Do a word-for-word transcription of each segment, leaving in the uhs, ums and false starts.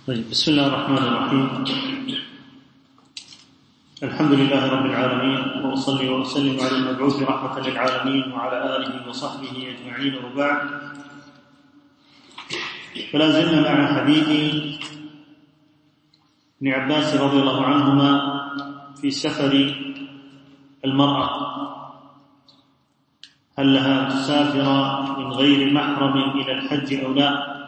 طيب، بسم الله الرحمن الرحيم. الحمد لله رب العالمين، وأصلي وأسلم على المبعوث رحمة للعالمين وعلى آله وصحبه أجمعين، وبعد. فلا زلنا مع حديث ابن عباس رضي الله عنهما في سفر المرأة، هل لها أن تسافر من غير محرم إلى الحج أو لا؟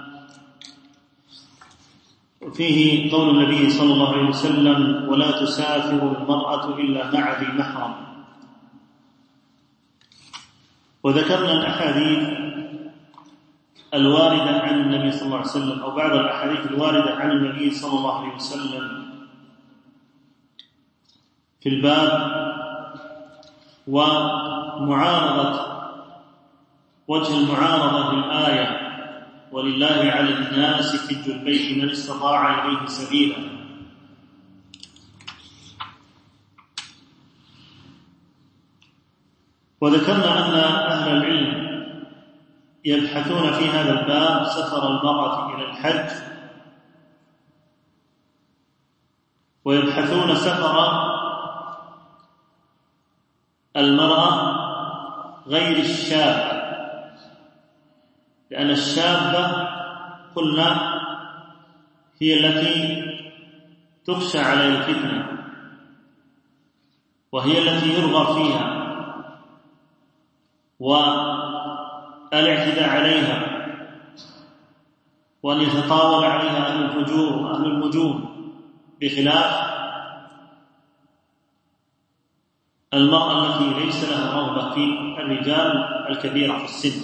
وفيه قول النبي صلى الله عليه وسلم: ولا تسافر المرأة إلا مع ذي محرم. وذكرنا الأحاديث الواردة عن النبي صلى الله عليه وسلم، أو بعض الأحاديث الواردة عن النبي صلى الله عليه وسلم في الباب، ومعارضة وجه المعارضة للآية: ولله على الناس حج البيت من استطاع إليه سبيلا. وذكرنا أن أهل العلم يبحثون في هذا الباب سفر المرأة إلى الحج، ويبحثون سفر المرأة غير الشاب، لأن الشابة قلنا هي التي تخشى على الفتنة، وهي التي يرغب فيها والاعتداء عليها، وأن يتطاول عليها أهل الفجور وأهل النجوم، بخلاف المرأة التي ليس لها رغبة في الرجال الكبيرة في السن،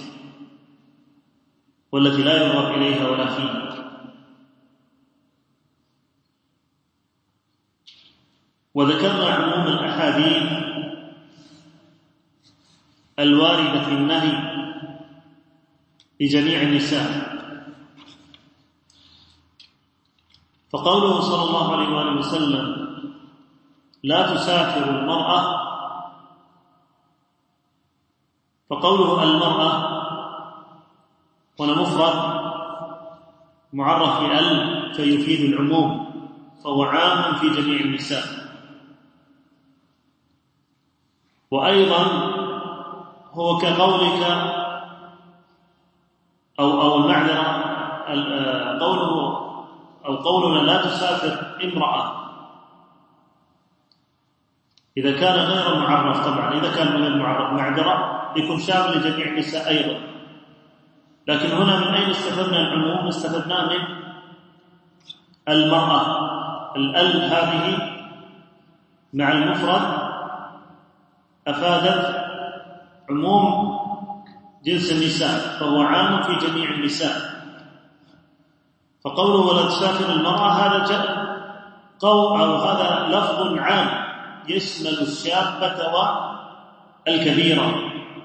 والتي لا يرغب إليها ولا فيها. وذكرنا عموم الأحاديث الواردة في النهي لجميع النساء. فقوله صلى الله عليه وآله وسلم: لا تسافر المرأة، فقوله المرأة هنا مفرد معرف بال فيفيد العموم، فهو عام في جميع النساء. وأيضا هو كقولك أو أو المعذرة قوله أو قولنا لا تسافر امرأة إذا كان غير معرف. طبعا إذا كان من المعرف معذرة يكون شامل لجميع النساء أيضا، لكن هنا من أين استفدنا العموم؟ استفدنا من المرأة. الأل هذه مع المفرد أفادت عموم جنس النساء، فهو عام في جميع النساء. فقوله ولا تسافر المرأة هذا جاء قول أو هذا لفظ عام يشمل الشابة والكبيرة.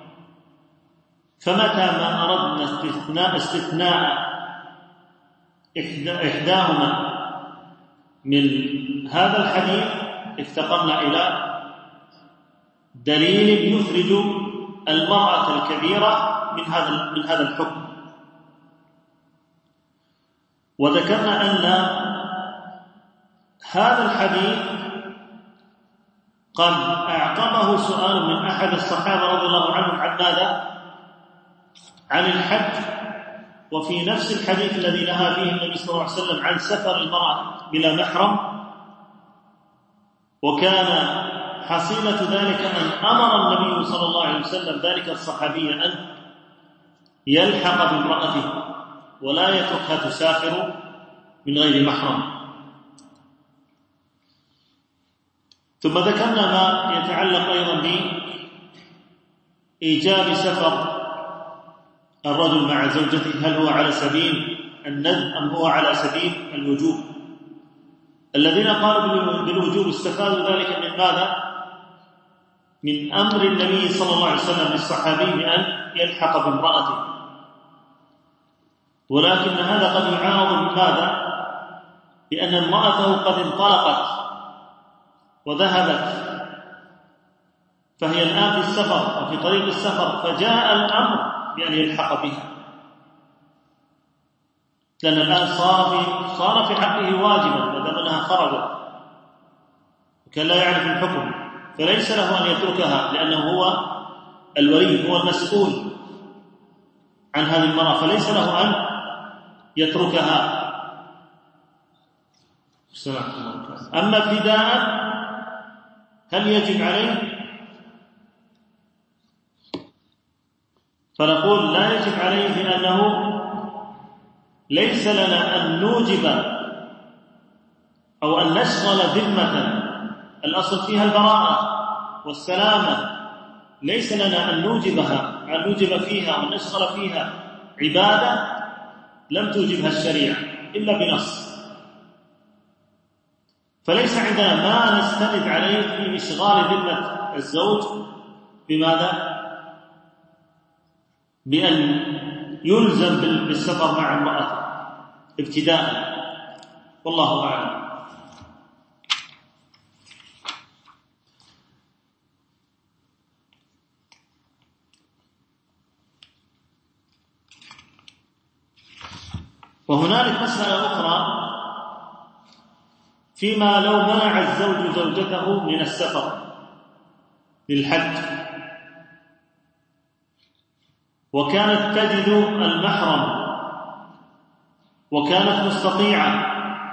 فمتى ما أردنا استثناء استثناء إحداهما من هذا الحديث افتقرنا إلى دليل يخرج المرأة الكبيرة من هذا من هذا الحكم. وذكرنا أن هذا الحديث قد أعقبه سؤال من أحد الصحابة رضي الله عنهم عن ماذا؟ عن الحج. وفي نفس الحديث الذي نهى فيه النبي صلى الله عليه وسلم عن سفر المرأة بلا محرم، وكان حصيلة ذلك أن أمر النبي صلى الله عليه وسلم ذلك الصحابي أن يلحق بامرأته ولا يتركها تسافر من غير محرم. ثم ذكرنا ما يتعلق أيضا بإيجاب سفر الرجل مع زوجته، هل هو على سبيل الندب أم هو على سبيل الوجوب. الذين قالوا بالوجوب استفادوا ذلك من ماذا؟ من أمر النبي صلى الله عليه وسلم للصحابي بأن يلحق بامرأته، ولكن هذا قد يعارض بماذا؟ بأن امرأته قد انطلقت وذهبت، فهي الآن في السفر أو في طريق السفر، فجاء الأمر بأن يلحق بها. لأن الآن صار في صار في حقه واجبا ما دام أنها خرجت وكان لا يعرف الحكم، فليس له أن يتركها لأنه هو الولي، هو المسؤول عن هذه المرأة، فليس له أن يتركها. أما ابتداء هل يجب عليه؟ فنقول لا يجب عليه، لأنه ليس لنا أن نوجب أو أن نشغل ذمة الأصل فيها البراءة والسلامة، ليس لنا أن نوجبها أن نوجب فيها وأن نشغل فيها عبادة لم توجبها الشريعة إلا بنص. فليس عندنا ما نستند عليه في إشغال ذمة الزوج بماذا؟ بأن يلزم بالسفر مع امرأته ابتداء، والله أعلم. وهنالك مسألة أخرى فيما لو منع الزوج زوجته من السفر للحج وكانت تجد المحرم وكانت مستطيعة،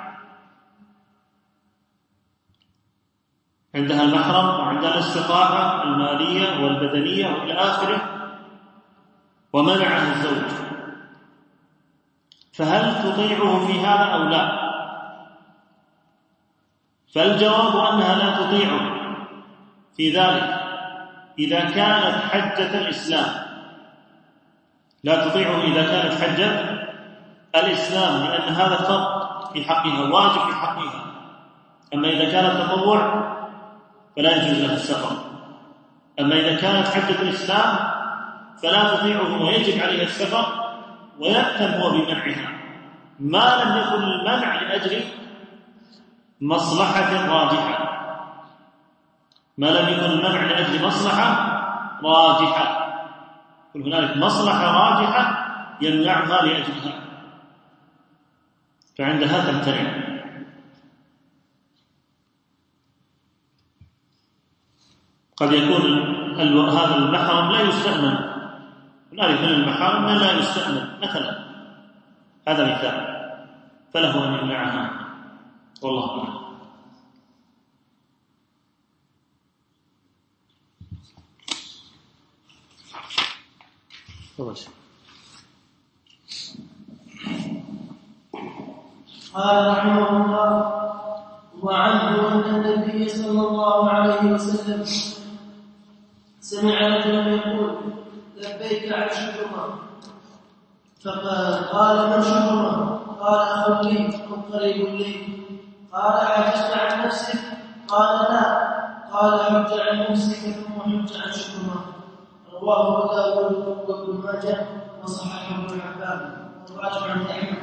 عندها المحرم وعندها الاستطاعة المالية والبدنية وإلى آخره، ومنعها الزوج، فهل تطيعه في هذا أو لا؟ فالجواب أنها لا تطيعه في ذلك إذا كانت حجة الإسلام، لا تطيعه إذا كانت حجة الإسلام، لأن هذا فرض في حقها، واجب في حقها. أما إذا كانت تطوع فلا يجوز لها السفر. أما إذا كانت حجة الإسلام فلا تطيعه ويجب عليها السفر، ويأتم هو بمنعها ما لم يكن المنع لأجل مصلحة راجحة، ما لم يكن المنع لأجل مصلحة راجحة. يكون هنالك مصلحة راجحة يمنعها لأجلها، فعندها تمتنع. قد يكون هذا المحرم لا يستأمن، هنالك من المحارم من لا يستأمن مثلا، هذا مثال، فله أن يمنعها، والله أعلم. قال رحمه الله: وعنه أن النبي صلى الله عليه وسلم سمع رجلا يقول: لبيك عن شكرا، فقال: قال من شكرا؟ قال: أخ لي أو قريب لي. قال: عجزت عن نفسك؟ قال: لا. قال: حج عن نفسك ثم حج عن شكرا. رواه أبو داود وابن ماجه وصححه ابن حبان وراجع عن أحمد.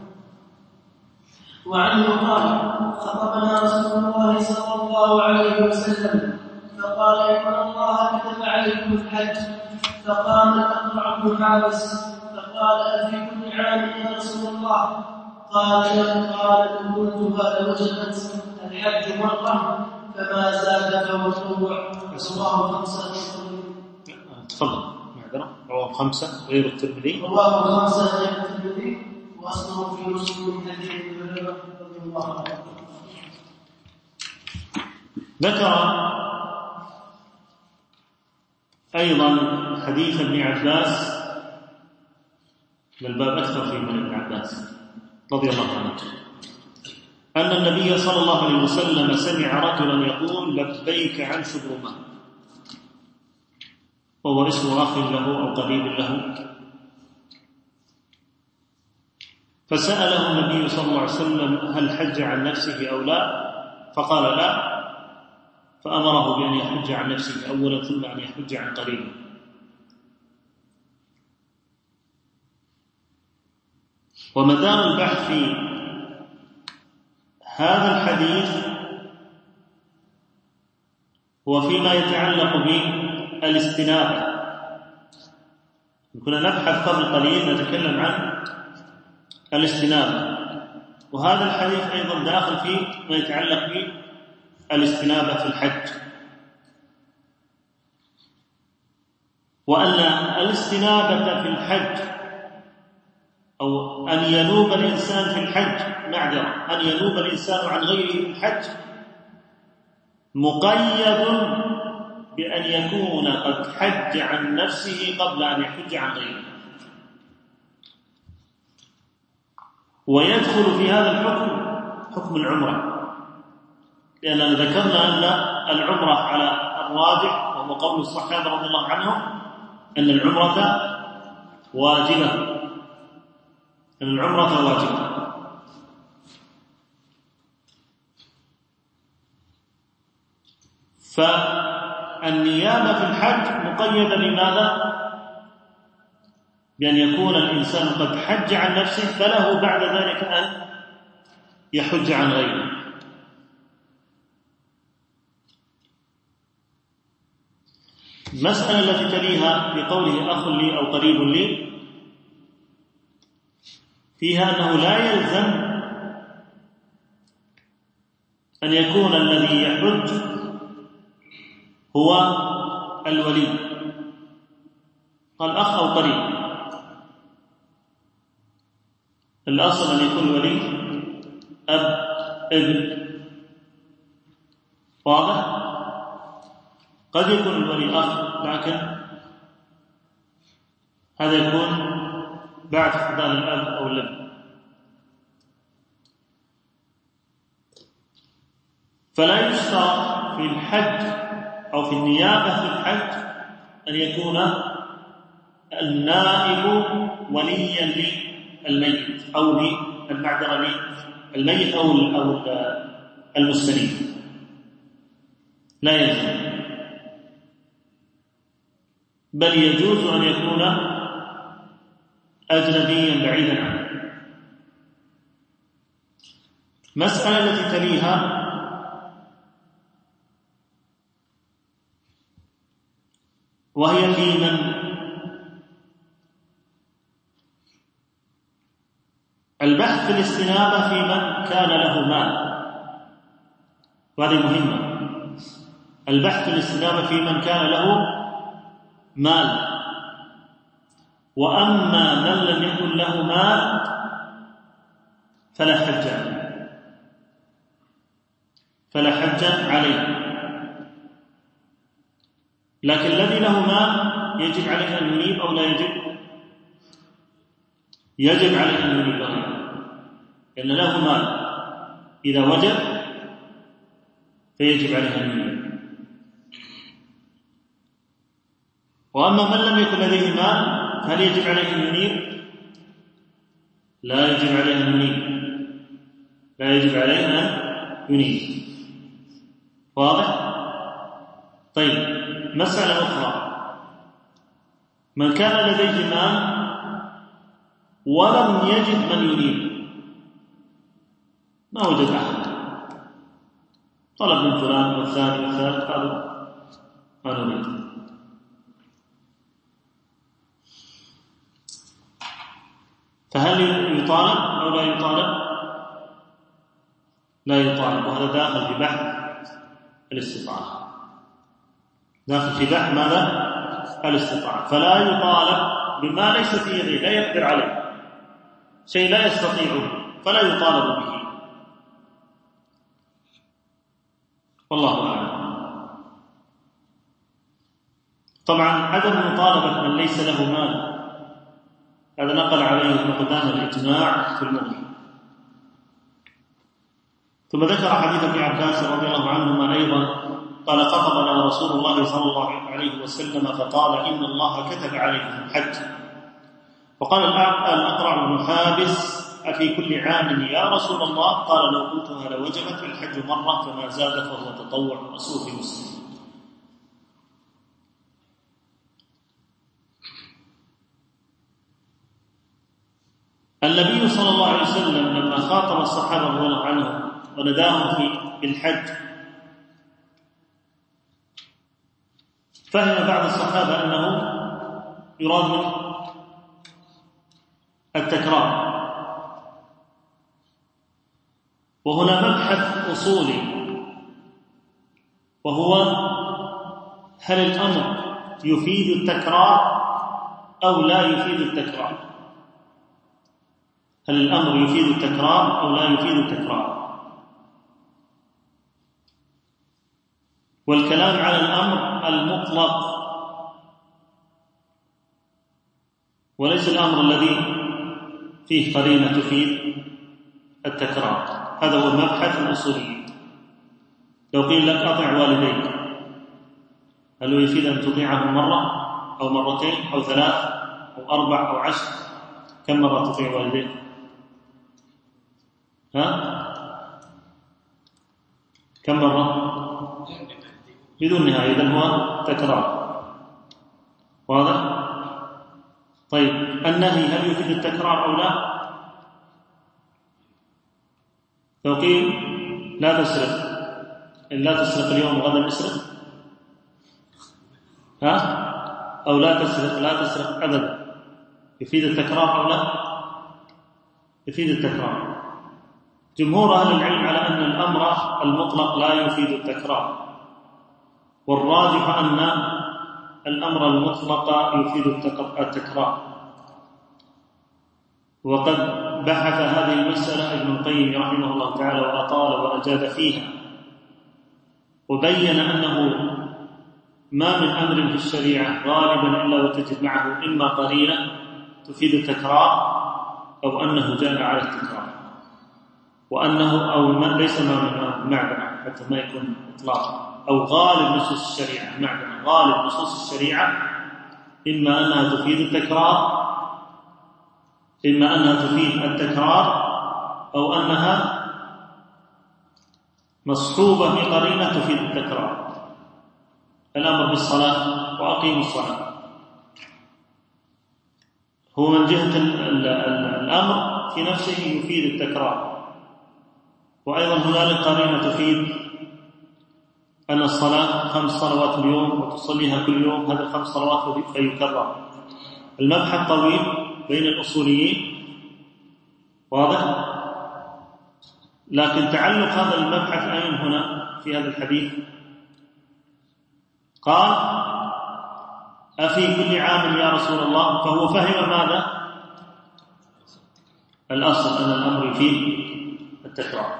وعنه قال: خطبنا رسول الله صلى الله عليه وسلم فقال: إن الله كتب عليكم الحج. فقام الأقرع بن حابس فقال: أفي كل عام يا رسول الله؟ قال: قال: إن قلتها لوجبت الحج مرة فما زاد فهو تطوع. رواه خمسة. تفضل. معذرة. رواه خمسة غير الترمذي. رواه خمسة غير الترمذي، وأصله في مسلم من حديث ابن هريرة رضي الله عنه. ذكر أيضا حديث ابن عباس، الباب أكثر فيه من ابن عباس رضي الله عنه، أن النبي صلى الله عليه وسلم سمع رجلا يقول: لبيك عن شبرمة، وهو اسم أخ له أو قريب له. فسأله النبي صلى الله عليه وسلم: هل حج عن نفسه أو لا؟ فقال: لا. فأمره بأن يحج عن نفسه أولا ثم أن يحج عن قريبه. ومدار البحث في هذا الحديث هو فيما يتعلق بالاستنابة. كنا نبحث قبل قليل نتكلم عن الاستنابة. وهذا الحديث أيضا داخل فيه ما يتعلق بالاستنابة في الحج، وأن الاستنابة في الحج أو أن ينوب الإنسان في الحج معذرة أن ينوب الإنسان عن غيره في الحج مقيد بأن يكون قد حج عن نفسه قبل أن يحج عن غيره. ويدخل في هذا الحكم حكم العمرة، لأننا ذكرنا أن العمرة على الراجح وهو قول الصحابة رضي الله عنهم أن العمرة واجبة أن العمرة واجبة. فالنيابة في الحج مقيدة بماذا؟ بأن يكون الإنسان قد حج عن نفسه فله بعد ذلك أن يحج عن غيره. المسألة التي تليها بقوله أخ لي أو قريب لي فيها أنه لا يلزم أن يكون الذي يحج هو الولي. قال أخ أو قريب، الأصل أن يكون الولي أب ابن، واضح؟ قد يكون الولي أخ لكن هذا يكون بعد فقدان الأب أو الابن. فلا يشترط في الحج أو في النيابة في الحج أن يكون النائب وليا للميت أو للمعذرة للميت أو المستنيب، لا يلزم، بل يجوز أن يكون أجنبيا بعيدا عنه. مسألة التي تليها وهي في من البحث في الاستنابة في من كان له مال، وهذه مهمة. البحث في الاستنابة في من كان له مال، وأما من لم يكن له مال فلا حج عليه فلا حج عليه لكن الذي له مال يجب عليه أن ينيب أو لا يجب؟ يجب عليه أن ينيب غيره، لأن له مال إذا وجب فيجب عليه أن ينيب. وأما من لم يكن لديه مال هل يجب عليه أن ينيب؟ لا يجب عليه أن ينيب لا يجب عليه أن ينيب واضح؟ طيب، مسألة أخرى، من كان لديه مال ولم يجد من ينيب، ما وجد أحد، طلب من فلان والثاني والثالث قالوا ما نريد، فهل يطالب أو لا يطالب؟ لا يطالب، وهذا داخل في بحث الاستطاعة، داخل في بحث ماذا؟ الاستطاعة. فلا يطالب بما ليس في يده، لا يقدر عليه، شيء لا يستطيعه فلا يطالب به، والله أعلم. طبعا عدم مطالبة من ليس له مال هذا نقل عليه ابن قدامة الإجماع في المغني. ثم ذكر حديث ابن عباس رضي الله عنهما أيضا قال خطبنا رسول الله صلى الله عليه وسلم فقال إن الله كتب عليكم الحج. وقال الأقرع بن حابس أفي كل عام يا رسول الله؟ قال لو قلتها لوجبت الحج مرة فما زاد فهو تطوع، وصوفي مسلم. النبي صلى الله عليه وسلم لما خاطب الصحابة رضي الله عنهم ونداهم في الحج فهم بعض الصحابة أنه يراد التكرار، وهنا مبحث أصولي، وهو هل الأمر يفيد التكرار أو لا يفيد التكرار؟ هل الأمر يفيد التكرار أو لا يفيد التكرار؟ والكلام على الأمر المطلق وليس الأمر الذي فيه قرينة تفيد التكرار. هذا هو المبحث الأصولي. لو قيل لك أطع والديك، هل هو يفيد أن تطيعه مرة أو مرتين أو ثلاث أو أربع أو عشر؟ كم مرة تطيع والديك؟ ها؟ كم مرة؟ بدون نهاية، إذن هو تكرار. واضح؟ طيب النهي هل يفيد التكرار أو لا؟ لو قيل لا تسرق، إن لا تسرق اليوم وغدا اسرق، ها؟ أو لا تسرق لا تسرق أبدا، يفيد التكرار أو لا؟ يفيد التكرار. جمهور أهل العلم على أن الأمر المطلق لا يفيد التكرار، والراجح أن الأمر المطلق يفيد التكرار. وقد بحث هذه المسألة ابن القيم رحمه الله تعالى وأطال وأجاد فيها، وبين أنه ما من أمر في الشريعة غالبا إلا وتجد معه إما قرينة تفيد التكرار أو أنه جاء على التكرار، وأنه أو ما ليس ما من معدن حتى ما يكون إطلاقا، أو غالب نصوص الشريعة معدن غالب نصوص الشريعة إما أنها تفيد التكرار إما أنها تفيد التكرار أو أنها مصحوبة بقرينة تفيد التكرار. الأمر بالصلاة وأقيموا الصلاة هو من جهة الأمر في نفسه يفيد التكرار، وأيضا هنالك قرينة تفيد أن الصلاة خمس صلوات اليوم وتصليها كل يوم، هذا خمس صلوات فيكرر. المبحث طويل بين الأصوليين، واضح؟ لكن تعلق هذا المبحث أين هنا في هذا الحديث؟ قال أفي كل عام يا رسول الله؟ فهو فهم ماذا؟ الأصل أن الأمر يفيد التكرار،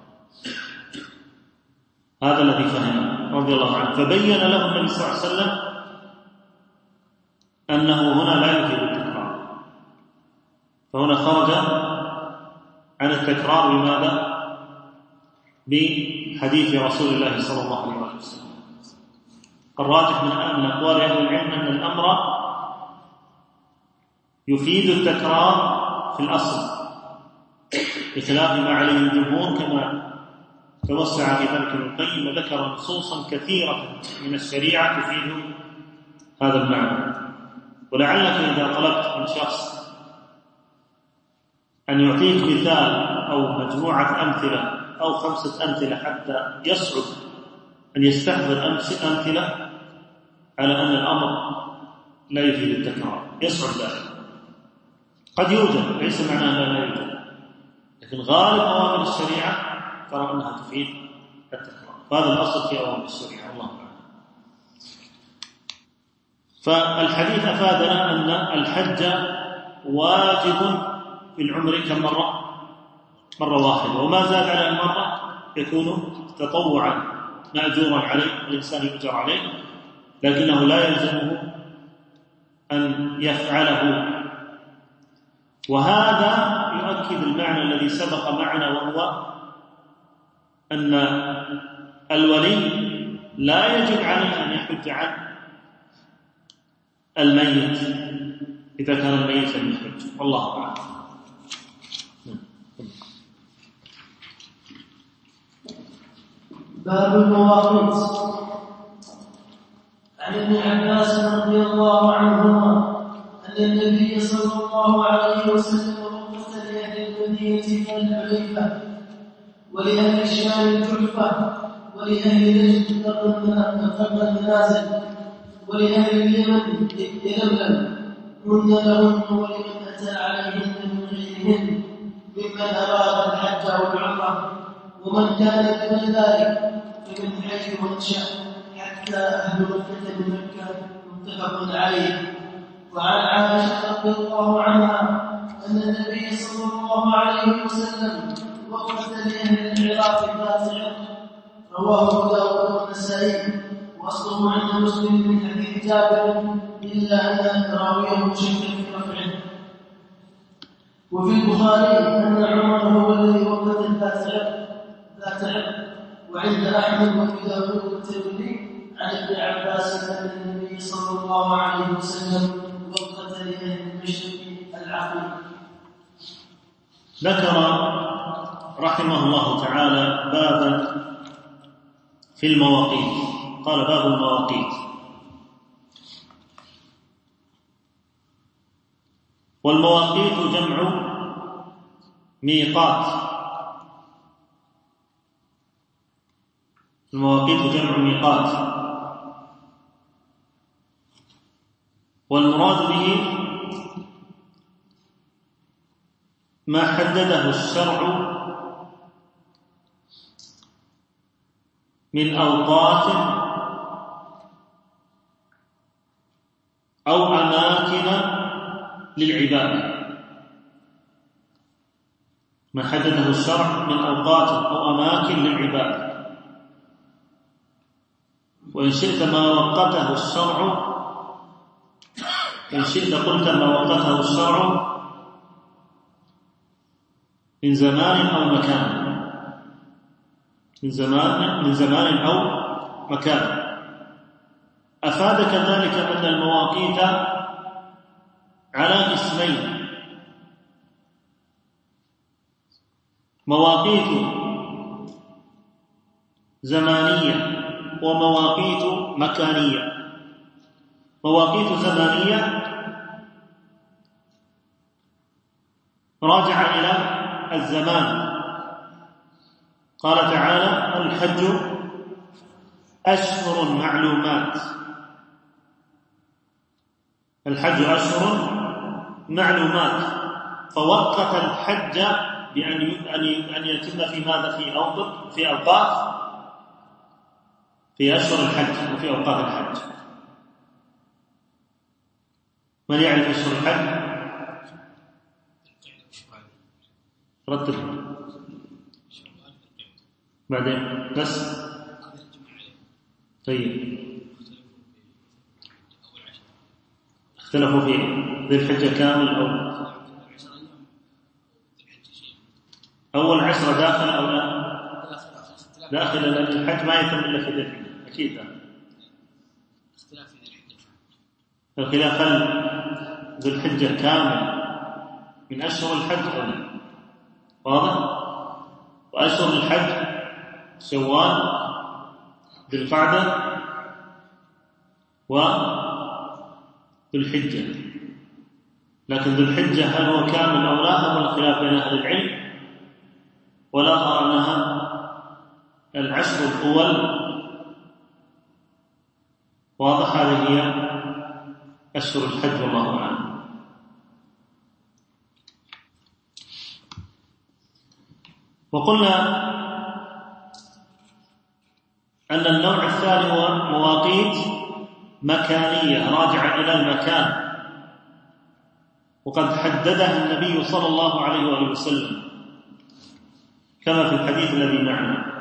هذا الذي فهمه رضي الله عنه. فبين له النبي صلى الله عليه وسلم أنه هنا لا يفيد التكرار، فهنا خرج عن التكرار بماذا؟ بحديث رسول الله صلى الله عليه وسلم. الراجح من أقوال أهل العلم أن الأمر يفيد التكرار في الأصل، بخلاف ما عليه الجمهور كما توسع في ذلك ابن القيم وذكر نصوصا كثيرة من الشريعة تفيد هذا المعنى. ولعلك إذا طلبت من شخص أن يعطيك مثال أو مجموعة أمثلة أو خمسة أمثلة حتى يصعب أن يستحضر أمثلة على أن الأمر لا يفيد التكرار، يصعب ذلك. قد يوجد، ليس معناه لا يوجد، لكن غالب أوامر الشريعة ترى أنها تفيد التكرار، فهذا الأصل في أوامر الشريعة. الله أعلم. فالحديث أفادنا أن الحج واجب في العمر كم مرة؟ مرة واحدة، وما زاد على المرة يكون تطوعا مأجورا عليه، الإنسان يؤجر عليه، لكنه لا يلزمه أن يفعله. وهذا يؤكد المعنى الذي سبق معنا، وهو أن الولي لا يجب عليه أن يحج عن الميت إذا كان الميت لم يحج. والله أعلم. باب المواقيت. عن ابن عباس رضي الله عنهما أن النبي صلى الله عليه وسلم وقت لأهل المدينة كالحليفة، ولأهل الشام الجحفة، ولأهل نجد قرن المنازل، ولأهل اليمن يلملم، هن لهن ولمن أتى عليهن من غيرهن ممن أراد الحج والعمرة ومن كان دون ذلك فمن حيث منشأ حتى أهل مكة من مكة متفق عليه. وعن عائشة رضي الله عنها أن النبي صلى الله عليه وسلم وقت لأهل العراق ذات عرق، رواه أبو داود والنسائي، وأصله عند مسلم من حديث جابر إلا أن راويه شك في رفعه. وفي البخاري أن عمر هو الذي وقت ذات عرق ذات عرق وعند أحمد وأبي داود والترمذي عن ابن عباس أن النبي صلى الله عليه وسلم وقت لأهل المشرق العقل. ذكر رحمه الله تعالى بابا في المواقيت. قال باب المواقيت. والمواقيت جمع ميقات. المواقيت جمع ميقات، والمراد به ما حدده الشرع من أوقات أو أماكن للعبادة، ما حدده الشرع من أوقات أو أماكن للعبادة. وإن شئت ما وقته الشرع إن شئت قلت ما وقته الشرع من زمان أو مكان، من زمان من زمان أو مكان. أفادك ذلك أن المواقيت على قسمين: مواقيت زمانية ومواقيت مكانية. مواقيت زمانية راجع إلى الزمان. قال تعالى: الحج أشهر معلومات. الحج أشهر معلومات، فوقت الحج بأن أن يتم في ماذا؟ في أوقات في أوقات في أشهر الحج وفي أوقات الحج. من يعرف أشهر الحج؟ رتب بعدين بس. طيب، اختلفوا في ذي الحجة كامل أو أول عشرة داخل أو لا داخل، لأن الحج ما يتم إلا في ذي الحجة أكيد. لا اختلاف في ذي الحجة. الخلاف هل ذي الحجة كامل من أشهر الحج أو لا؟ واضح؟ وأشهر الحج شوال، ذي القعدة، وذي الحجة. لكن ذي الحجة هل هو كامل أو لا؟ هو الخلاف بين أهل العلم، والآخر أنها العشر الأول. واضح؟ هذه هي أشهر الحج والله أعلم. وقلنا أن النوع الثاني هو مواقيت مكانية راجعة إلى المكان، وقد حددها النبي صلى الله عليه وآله وسلم كما في الحديث الذي معنا.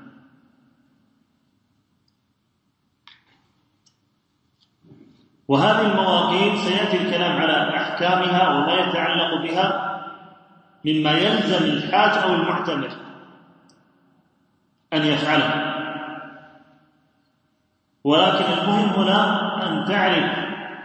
وهذه المواقيت سيأتي الكلام على أحكامها وما يتعلق بها مما يلزم الحاج أو المعتمر أن يفعله. ولكن المهم هنا أن تعرف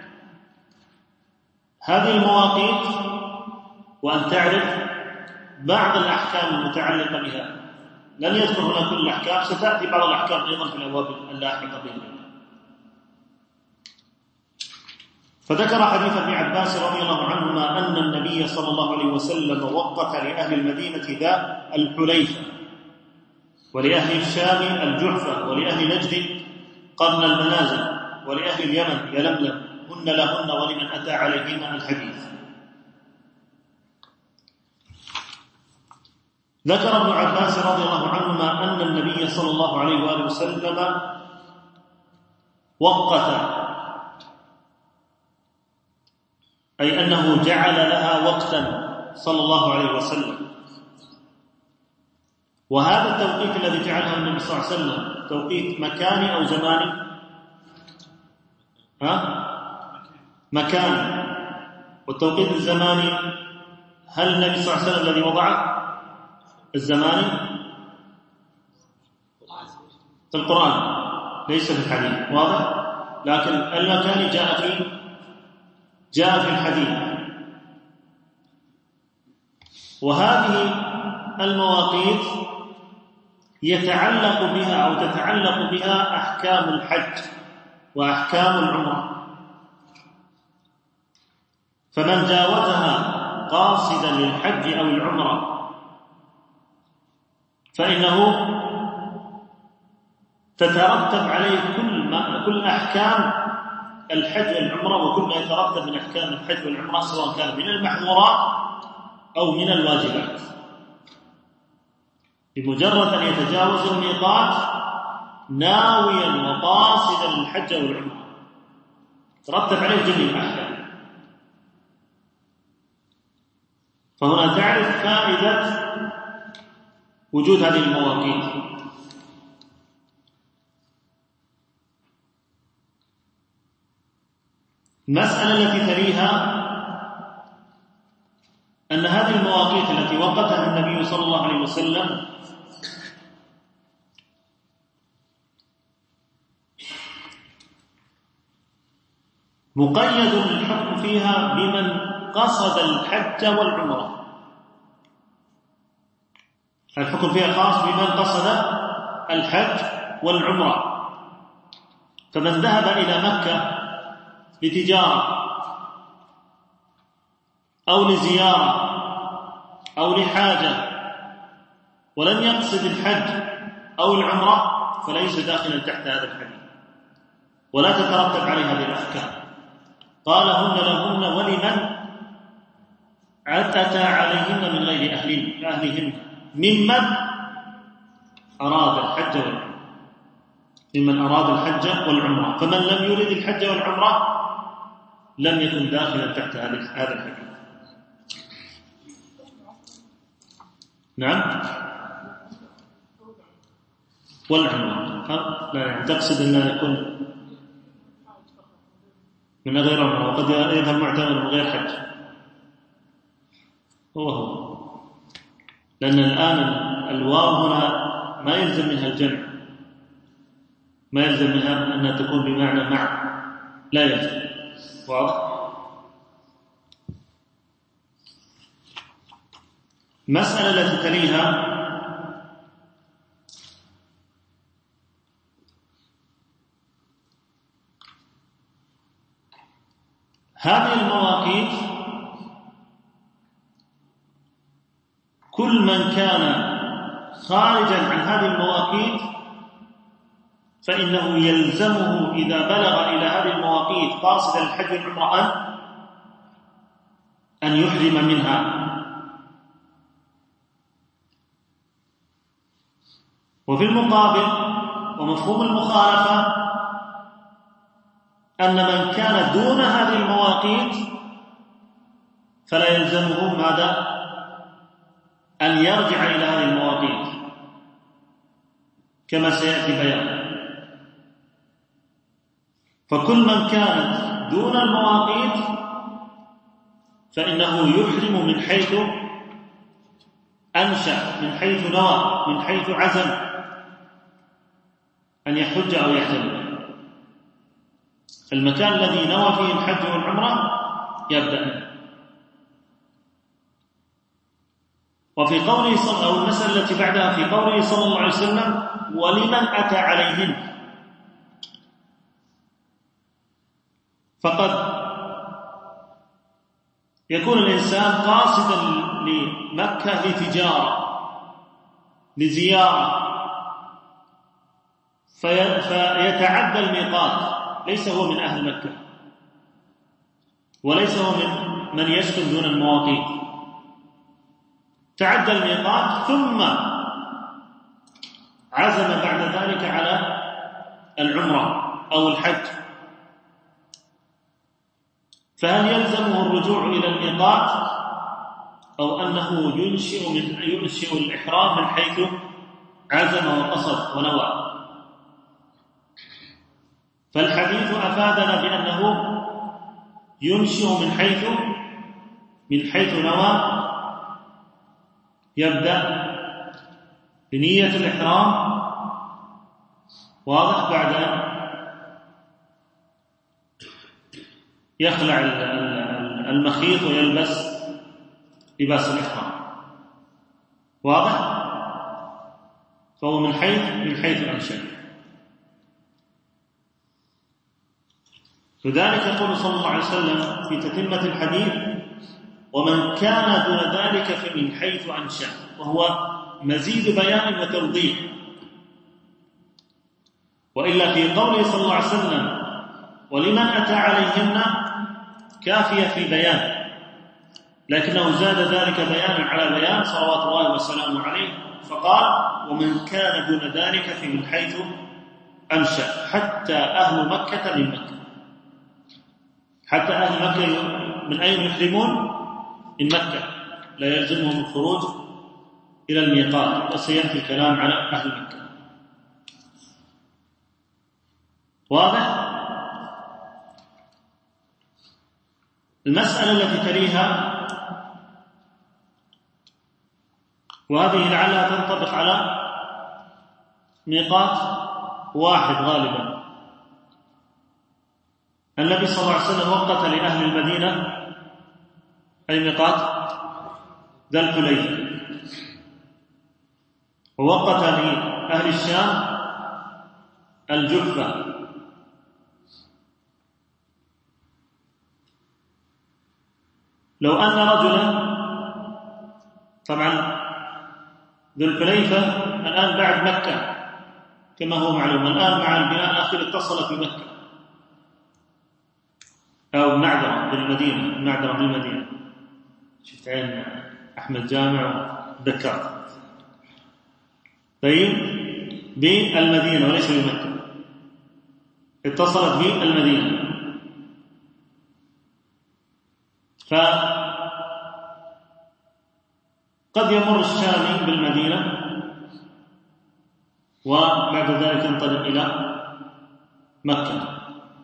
هذه المواقيت وأن تعرف بعض الأحكام المتعلقة بها. لن يذكر هنا كل الأحكام، ستأتي بعض الأحكام أيضا في الأبواب اللاحقة بإذن الله. فذكر حديث ابن عباس رضي الله عنهما أن النبي صلى الله عليه وسلم وقت لأهل المدينة ذا الحليفة، ولأهل الشام الجحفة، ولأهل نجد قرن المنازل، ولأهل اليمن يلملم، هن لهن ولمن أتى عليهن الحديث. ذكر ابن عباس رضي الله عنهما أن النبي صلى الله عليه وآله وسلم وقت، أي أنه جعل لها وقتا صلى الله عليه وسلم. وهذا التوقيت الذي جعله النبي صلى الله عليه وسلم توقيت مكاني أو زماني؟ ها؟ مكاني. والتوقيت الزماني هل النبي صلى الله عليه وسلم الذي وضعه؟ الزماني في القرآن ليس في الحديث، واضح؟ لكن المكاني جاء في جاء في الحديث. وهذه المواقيت يتعلق بها أو تتعلق بها أحكام الحج وأحكام العمرة، فمن جاوزها قاصدا للحج أو العمرة فإنه تترتب عليه كل ما كل أحكام الحج والعمرة وكل ما يترتب من أحكام الحج والعمرة، سواء كان من المحظورات أو من الواجبات، بمجرد أن يتجاوز الميقات ناويا وقاصدا للحج والعمرة ترتب عليه جميع الأحكام. فهنا تعرف فائدة وجود هذه المواقيت. المسألة التي تليها أن هذه المواقيت التي وقتها النبي صلى الله عليه وسلم مقيد الحكم فيها بمن قصد الحج والعمرة. الحكم فيها خاص بمن قصد الحج والعمرة، فمن ذهب إلى مكة لتجارة أو لزيارة أو لحاجة ولم يقصد الحج أو العمرة فليس داخلا تحت هذا الحديث ولا تترتب عليه هذه الأحكام. قال هن لهن ولمن أتى عليهن من غير أهلهن أهلهن ممن أراد الحج والعمرة ممن أراد الحج والعمرة فمن لم يرد الحج والعمرة لم يكن داخلا تحت هذا الحديث. نعم والعمرة لا يعني تقصد أن يكون من غير عمرة وقد يذهب معتمر من غير حج هو هو، لأن الآن الواو هنا ما يلزم منها الجمع، ما يلزم منها أنها تكون بمعنى مع، لا يلزم. واضح؟ مسألة التي تليها هذه المواقيت كل من كان خارجا عن هذه المواقيت فإنه يلزمه إذا بلغ إلى هذه المواقيت قاصدا الحج والعمرة أن يحرم منها. وفي المقابل ومفهوم المخالفة أن من كان دون هذه المواقيت فلا يلزمه ماذا؟ أن يرجع إلى هذه المواقيت كما سيأتي بيانه. فكل من كانت دون المواقيت فإنه يحرم من حيث أنشأ، من حيث نوى، من حيث عزم أن يحج أو يحتمل. المكان الذي نوى فيه الحج والعمرة يبدأ منه. وفي قوله صلى أو المسألة التي بعدها في قوله صلى الله عليه وسلم ولمن أتى عليهن، فقد يكون الإنسان قاصدا لمكة لتجارة لزيارة فيتعدى الميقات، ليس هو من أهل مكة وليس هو من من يسكن دون المواقيت، تعدى الميقات ثم عزم بعد ذلك على العمرة أو الحج، فهل يلزمه الرجوع إلى الميقات أو أنه ينشئ من ينشئ الإحرام من حيث عزم وقصد ونوى؟ فالحديث أفادنا بأنه ينشئ من حيث من حيث نوى، يبدأ بنية الإحرام، واضح، بعد أن يخلع المخيط ويلبس لباس الإحرام، واضح؟ فهو من حيث من حيث أنشأ. لذلك يقول صلى الله عليه وسلم في تتمة الحديث: ومن كان دون ذلك فمن حيث أنشأ، وهو مزيد بيان وتوضيح. وإلا في قوله صلى الله عليه وسلم: ولمن أتى عليهن، كافية في بيان، لكنه زاد ذلك بيانا على بيان صلوات الله وسلامه عليه، فقال: ومن كان دون ذلك فمن حيث أنشأ، حتى أهل مكة من مكة. حتى أهل مكة من أين يحرمون؟ من مكة، لا يلزمهم الخروج إلى الميقات، وسيأتي الكلام على أهل مكة. واضح؟ المسألة التي تليها، وهذه لعلها تنطبق على ميقات واحد غالبا. النبي صلى الله عليه وسلم وقت لأهل المدينة أي ميقات ذا الحليفة، ووقت لأهل الشام الجحفة. لو أن رجلا، طبعا ذو الحليفة الآن بعد مكة كما هو معلوم، الآن مع البناء الأخير اتصلت بمكة أو معذرة بالمدينة، معذرة بالمدينة. شفت عين أحمد جامع ذكرت. طيب، بالمدينة وليس بمكة، اتصلت بالمدينة. فقد يمر الشامي بالمدينة وبعد ذلك ينطلق إلى مكة.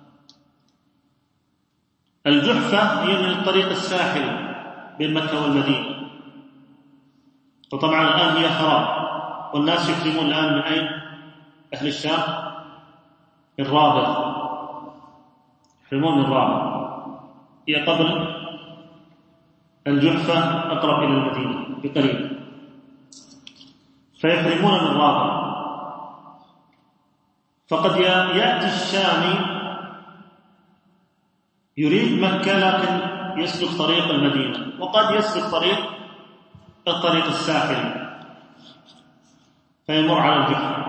الجحفة هي من الطريق الساحلي بين مكة والمدينة، وطبعا الآن هي خراب، والناس يحرمون الآن من أين؟ أهل الشام من رابغ، يحرمون من رابغ، هي قبل الجحفة، أقرب إلى المدينة بقريب، فيحرمون من رابغ. فقد يأتي الشامي يريد مكة لكن يسلك طريق المدينة، وقد يسلك طريق الطريق الساحلي فيمر على الجحفة.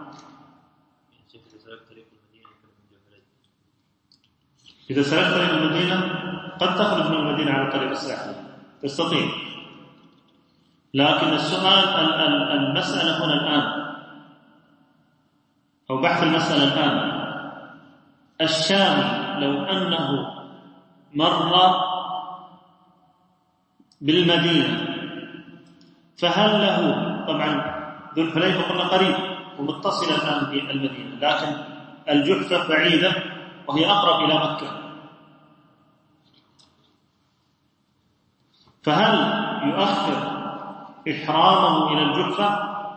إذا سلكت طريق المدينة قد تخرج من المدينة على الطريق الساحلي، تستطيع. لكن السؤال المسألة هنا الآن، أو بحث المسألة الآن، الشامي لو أنه مر بالمدينة فهل له، طبعا ذو الحليفة قلنا قريب ومتصل الآن بالمدينة، لكن الجحفة بعيدة وهي أقرب إلى مكة، فهل يؤخر إحرامه إلى الجحفة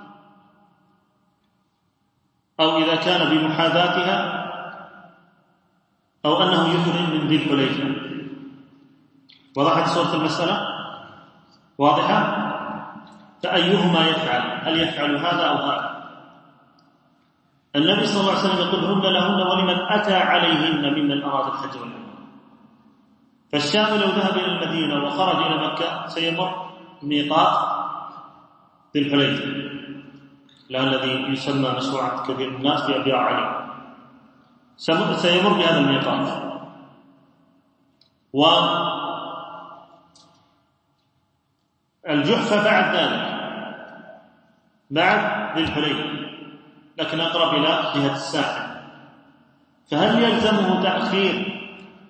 أو إذا كان بمحاذاتها، أو أنه يحرم من ذي الحليفة؟ وضحت صورة المسألة؟ واضحة؟ فأيهما يفعل؟ هل يفعل هذا أو هذا؟ النبي صلى الله عليه وسلم يقول: هن لهن ولمن أتى عليهن ممن أراد الحج والعمرة. فالشام لو ذهب إلى المدينة وخرج إلى مكة سيمر ميقات ذي الحليفة، لا الذي يسمى مشروعة كثير من الناس في أبيار علي، سيمر بهذا الميقات. الجحفة بعد ذلك، بعد ذي الحليفة، لكن أقرب إلى جهة الساحل. فهل يلزمه تأخير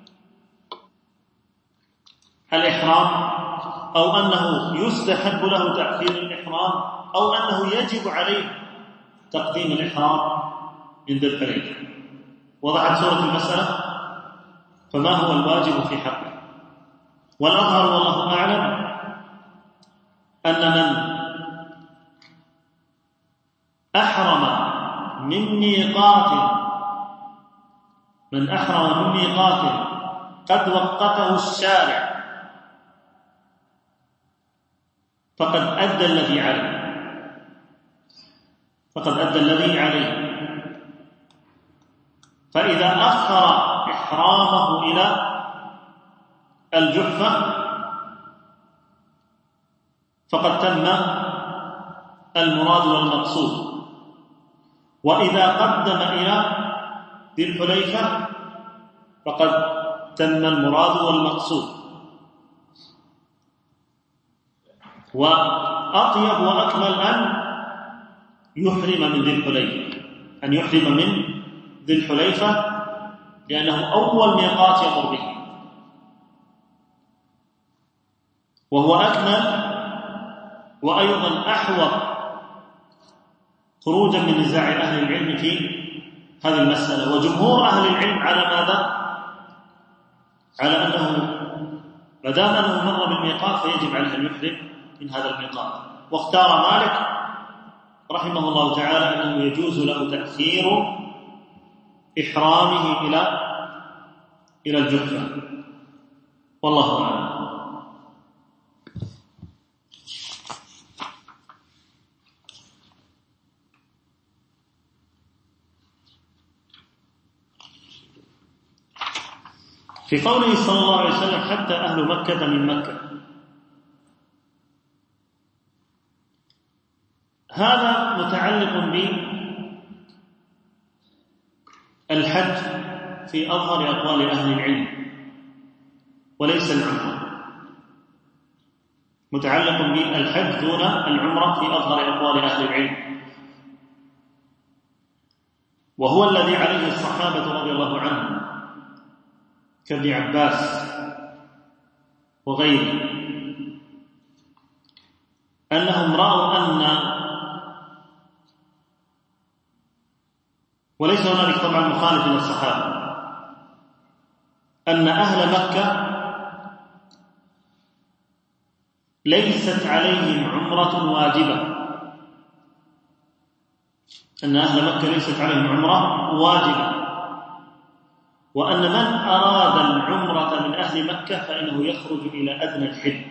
الإحرام، أو أنه يستحب له تأخير الإحرام، أو أنه يجب عليه تقديم الإحرام من ذي الحليفة؟ وضحت صورة المسألة. فما هو الواجب في حقه؟ والأظهر والله أعلم أن من أحرم من ميقات من أحرم من ميقات قد وقته الشارع فقد أدى الذي عليه فقد أدى الذي عليه فإذا أخر إحرامه إلى الجحفة فقد تم المراد والمقصود، وإذا قدم إلى ذي الحليفة فقد تم المراد والمقصود. وأطيب وأكمل أن يحرم من ذي الحليفة أن يحرم من ذي الحليفة لأنه أول ميقات يمر به، وهو أكمل وأيضا أحوط خروجا من نزاع أهل العلم في هذه المسألة. وجمهور أهل العلم على ماذا؟ على أنه ما دام أنه مر بالميقات فيجب عليه أن يحرم من هذا الميقات. واختار مالك رحمه الله تعالى أنه يجوز له تأخير إحرامه إلى إلى الجحفة، والله أعلم. في قوله صلى الله عليه وسلم حتى أهل مكة من مكة، هذا متعلق بالحج في أظهر أقوال أهل العلم وليس العمرة، متعلق بالحج دون العمرة في أظهر أقوال أهل العلم، وهو الذي عليه الصحابة رضي الله عنهم كابن عباس وغيره، أنهم رأوا أن، وليس هنالك طبعا مخالف للصحابة، أن أهل مكة ليست عليهم عمرة واجبة أن أهل مكة ليست عليهم عمرة واجبة، وأن من أراد العمرة من أهل مكة فإنه يخرج إلى أدنى الحل،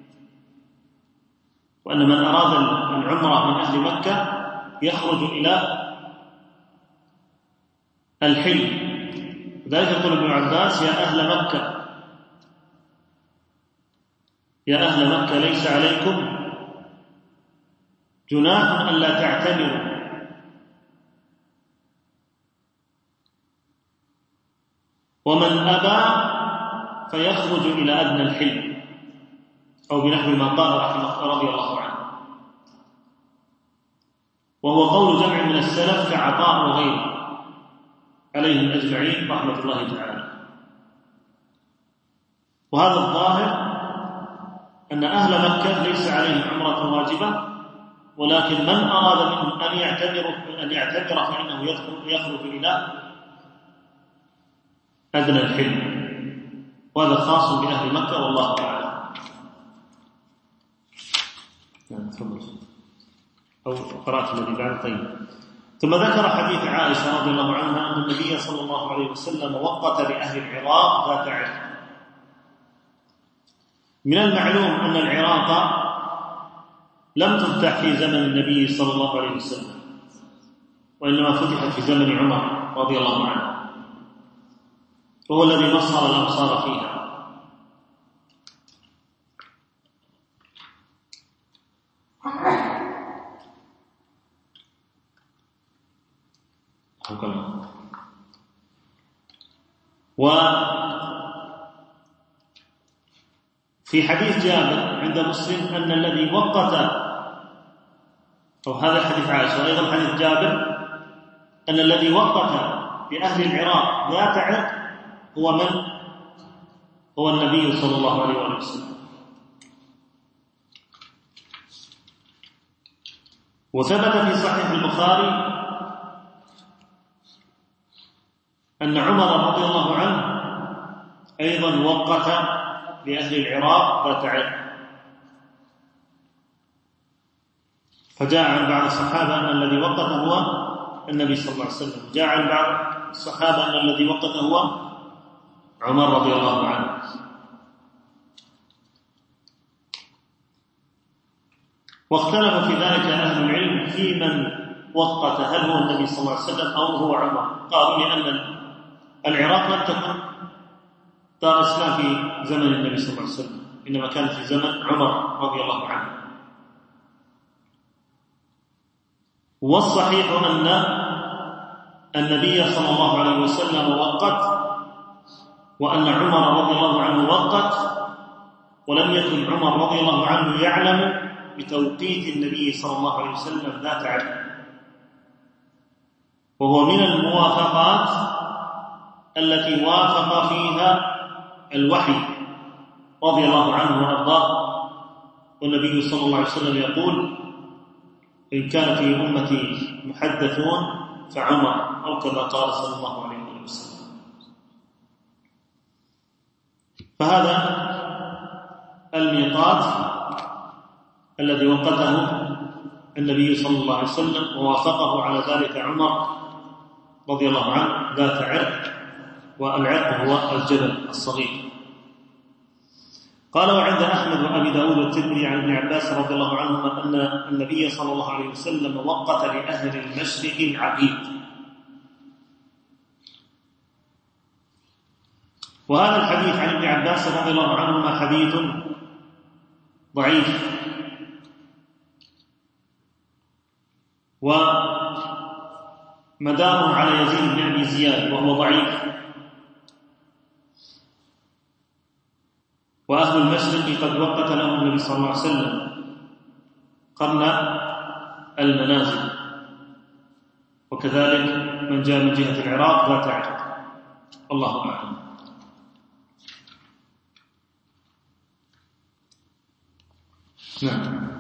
وأن من أراد العمرة من أهل مكة يخرج إلى الحل. ذلك يقول ابن عباس: يا أهل مكة يا أهل مكة ليس عليكم جناح ألا تعتمروا، ومن أبى فيخرج إلى أدنى الحل، أو بنحو ما قال رحمه رضي الله عنه، وهو قول جمع من السلف كعطاء وغيره عليهم أجمعين رحمة الله تعالى. وهذا الظاهر أن أهل مكة ليس عليهم عمرة واجبة، ولكن من أراد منهم أن يعتبر أن يعتبر فإنه يخرج إلى أدنى الحل، وهذا خاص بأهل مكة والله أعلم. أو قرأت الذي بعد. طيب. ثم ذكر حديث عائشة رضي الله عنها أن النبي صلى الله عليه وسلم وقت لأهل العراق ذات عرق. من المعلوم أن العراق لم تفتح في زمن النبي صلى الله عليه وسلم، وإنما فتحت في زمن عمر رضي الله عنه، وهو الذي نصر الأنصار فيها. و في حديث جابر عند مسلم أن الذي وقت، أو هذا حديث عائشة وأيضا حديث جابر، أن الذي وقت بأهل العراق ذات عرق هو من؟ هو النبي صلى الله عليه وسلم. وثبت في صحيح البخاري أن عمر رضي الله عنه أيضا وقت لأهل العراق ذات عرق، فجاء عن بعض الصحابة أن الذي وقت هو النبي صلى الله عليه وسلم، جاء عن بعض الصحابة أن الذي وقت هو عمر رضي الله عنه. واختلف في ذلك أهل العلم في من وقت، هل هو النبي صلى الله عليه وسلم أو هو عمر؟ قالوا لأن العراق لم تكن دار إسلام في زمن النبي صلى الله عليه وسلم، إنما كانت في زمن عمر رضي الله عنه. والصحيح أن النبي صلى الله عليه وسلم وقت، وأن عمر رضي الله عنه وقت، ولم يكن عمر رضي الله عنه يعلم بتوقيت النبي صلى الله عليه وسلم ذات عرق، وهو من الموافقات التي وافق فيها الوحي رضي الله عنه وأرضاه. والنبي صلى الله عليه وسلم يقول: إن كان في أمتي محدثون فعمر، أو كما قال صلى الله عليه وسلم. فهذا الميقات الذي وقته النبي صلى الله عليه وسلم، ووافقه على ذلك عمر رضي الله عنه ذات عرق، والعرق هو الجبل الصغير. قال: وعند أحمد وأبي داود والترمذي عن ابن عباس رضي الله عنهما أن النبي صلى الله عليه وسلم وقت لأهل المشرق العقيق. وهذا الحديث عن ابن عباس رضي الله عنهما حديث ضعيف، ومداره على يزيد بن أبي زياد وهو ضعيف. وأهل المشرق قد وقت لهم النبي صلى الله عليه وسلم قرن المنازل، وكذلك من جاء من جهة العراق ذات عرق. الله أعلم. نعم.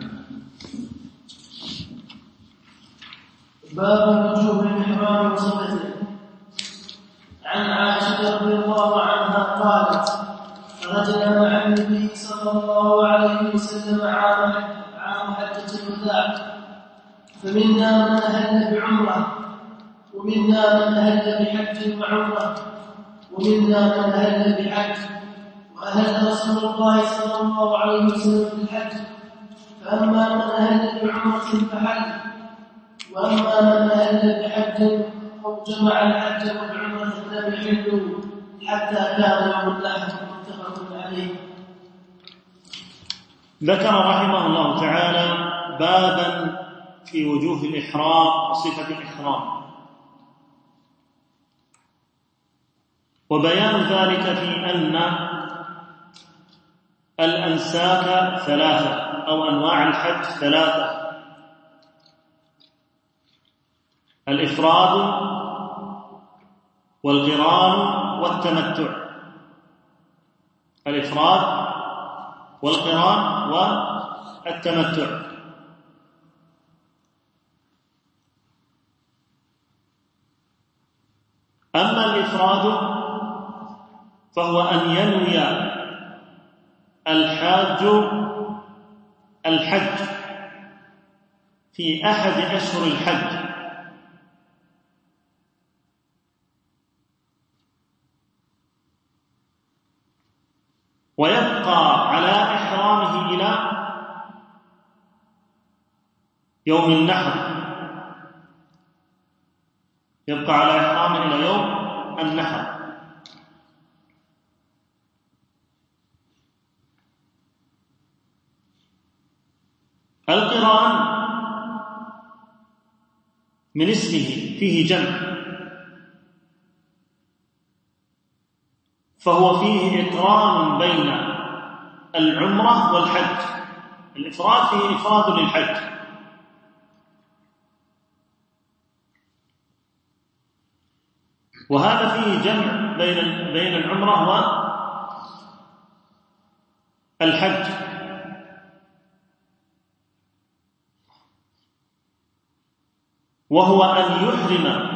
باب وجوب الإحرام وصفته. عن عائشة رضي الله عنها قالت: خرجنا مع النبي صلى الله عليه وسلم عام عام حجة الوداع، فمنا من أهل بعمرة، ومنا من أهل بحج وعمرة، ومنا من أهل بحج، وأهل رسول الله صلى الله عليه وسلم بالحج، فأما من أهل بعمرة فحج، وأما من أهل بحج أو جمع الحج والعمرة لم يحلوا حتى كان يوم النحر. متفق عليه. ذكر رحمه الله تعالى بابا في وجوه الإحرام وصفة الإحرام، وبيان ذلك في أن الأنساك ثلاثة، أو أنواع الحج ثلاثة: الإفراد والقران والتمتع. الإفراد والقران والتمتع. أما الإفراد فهو أن ينوي الحاج الحج في أحد أشهر الحج، ويبقى على إحرامه إلى يوم النحر، يبقى على إحرامه إلى يوم النحر. القران من اسمه فيه جمع، فهو فيه إقران بين العمرة والحج. الإفراد فيه إفراد للحج، وهذا فيه جمع بين بين العمرة والحج. وهو أن يحرم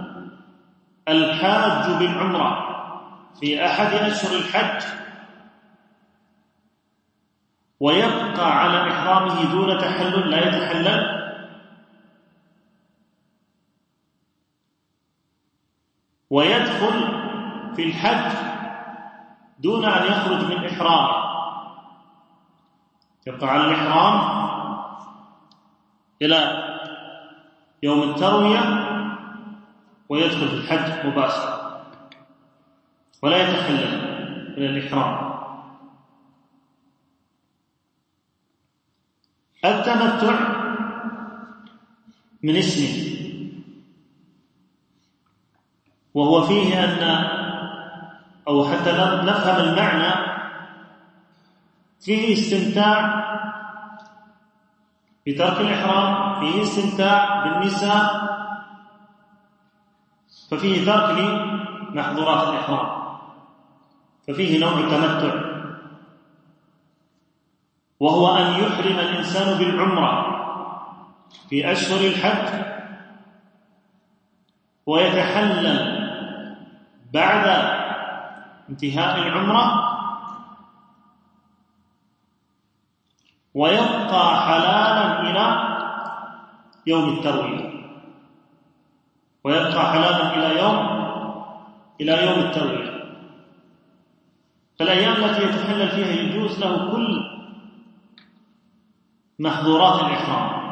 الحاج بالعمرة في أحد أشهر الحج ويبقى على إحرامه دون تحلل، لا يتحلل، ويدخل في الحج دون أن يخرج من إحرامه، يبقى على الإحرام إلى يوم التروية ويدخل في الحج مباشرة ولا يتحلل من الإحرام. التمتع من اسمه، وهو فيه أن أو حتى نفهم المعنى، فيه استمتاع بترك الإحرام، فيه استمتاع بالنساء، ففيه ترك لمحظورات الإحرام، ففيه نوع التمتع. وهو أن يحرم الإنسان بالعمرة في أشهر الحج ويتحلل بعد انتهاء العمرة ويبقى حلالا إلى يوم التروية، ويبقى حلالا إلى يوم إلى يوم التروية. فالأيام التي يتحلل فيها يجوز له كل محظورات الإحرام: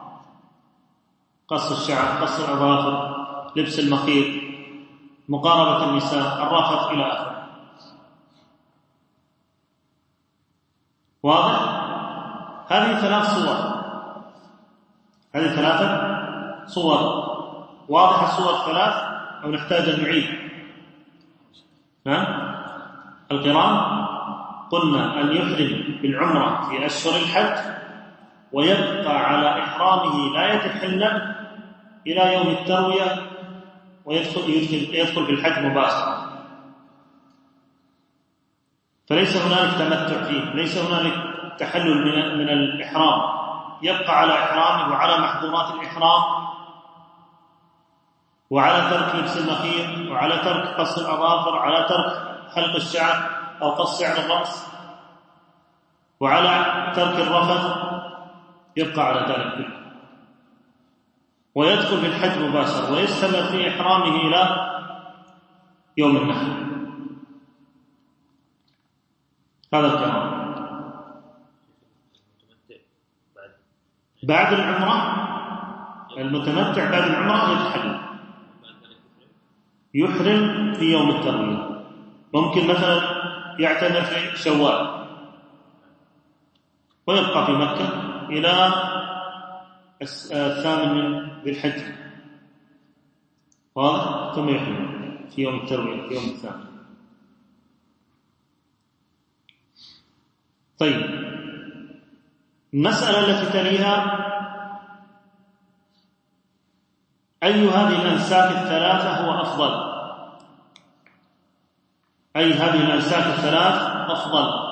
قص الشعر، قص الأظافر، لبس المخيط، مقاربة النساء، الرفث إلى آخره. واضح؟ هذه ثلاث صور، هذه ثلاثة صور. واضح الصور ثلاث أو نحتاج أن نعيد؟ نعم. القران قلنا أن يحرم بالعمرة في أشهر الحج ويبقى على إحرامه لا يتحلل إلى يوم التروية ويدخل يدخل, يدخل في الحج مباشرة، فليس هنالك تمتع فيه، ليس هنالك تحلل من, من الإحرام، يبقى على إحرامه وعلى محظورات الإحرام وعلى ترك لبس المخيط وعلى ترك قص الأظافر، على ترك حلق الشعر أو قص شعر الرأس، وعلى ترك الرفث، يبقى على ذلك كله ويدخل في الحج مباشرة ويستمر في إحرامه إلى يوم النحر. هذا الكلام. بعد العمرة المتمتع بعد العمرة يتحلل، يحرم في يوم التروية، ممكن مثلا يعتمر في شوال ويبقى في مكة إلى الثامن من ذي الحجة، واضح؟ ثم يحرم في يوم التروية في يوم الثامن. طيب، المسألة التي تليها: أي هذه الأنساك الثلاثة هو أفضل؟ أي هذه الأنساك الثلاث أفضل؟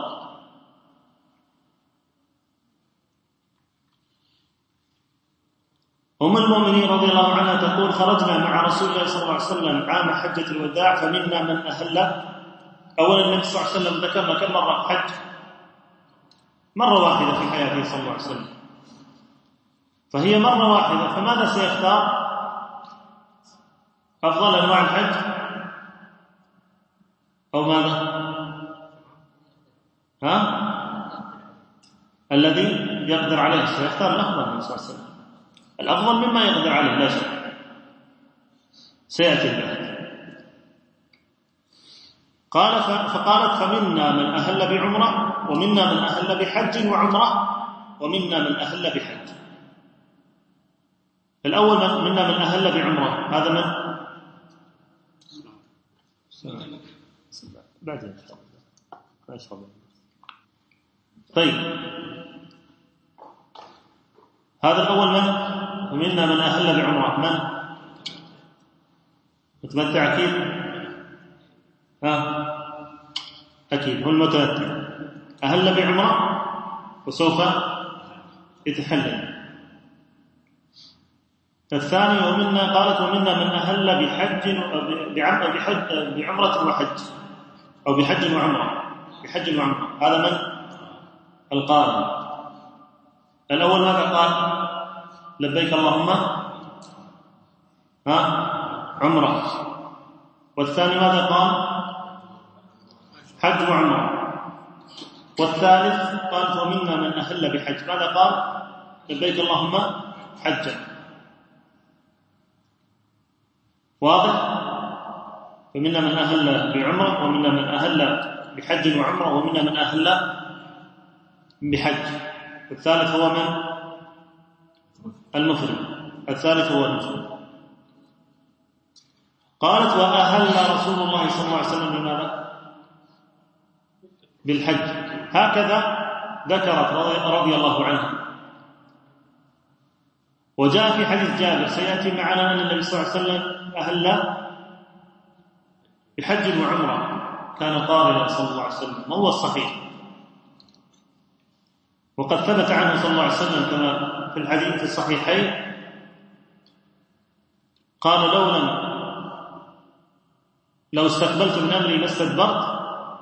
أم المؤمنين رضي الله عنها تقول: خرجنا مع رسول الله صلى الله عليه وسلم عام حجة الوداع فمنا من أهل. أولا النبي صلى الله عليه وسلم ذكرنا كم مرة حج؟ مرة واحدة في حياته صلى الله عليه وسلم، فهي مرة واحدة، فماذا سيختار؟ أفضل أنواع الحج أو ماذا؟ ها؟ الذي يقدر عليه سيختار الأفضل النبي صلى الله عليه وسلم، الأفضل مما يقدر عليه لا شك، سيأتي البحث. قال فقالت: فمنا من أهل بعمرة ومنا من أهل بحج وعمرة ومنا من أهل بحج. الأول من منا من أهل بعمرة، هذا من؟ بعدين طيب، هذا الأول من؟ ومنا من أهل بعمرة. من؟ متمتع أكيد؟ ها؟ أكيد هو المتمتع، أهل بعمرة وسوف يتحلل. الثاني ومنا، قالت ومنا من أهل بحج بعمرة وحج، أو بحج وعمرة، بحج وعمرة. هذا من؟ القارن. الأول ماذا قال؟ لبيك اللهم ها عمرة. والثاني ماذا قال؟ حج وعمرة. والثالث قال ومنا من أهل بحج، ماذا قال؟ لبيك اللهم حجا. واضح؟ ومنا من أهل بعمرة، ومنا من أهل بحج وعمرة، ومنا من أهل بحج. الثالث هو من؟ المفرد. الثالث هو المفرد. قالت وأهل رسول الله صلى الله عليه وسلم بماذا؟ بالحج. هكذا ذكرت رضي الله عنها. وجاء في حديث جابر سيأتي معنا أن النبي صلى الله عليه وسلم أهل بحج وعمرة، كان قارنا صلى الله عليه وسلم، ما هو الصحيح. وقد ثبت عنه صلى الله عليه وسلم كما في الحديث في الصحيحين قال لو لم لو استقبلت من أمري ما استدبرت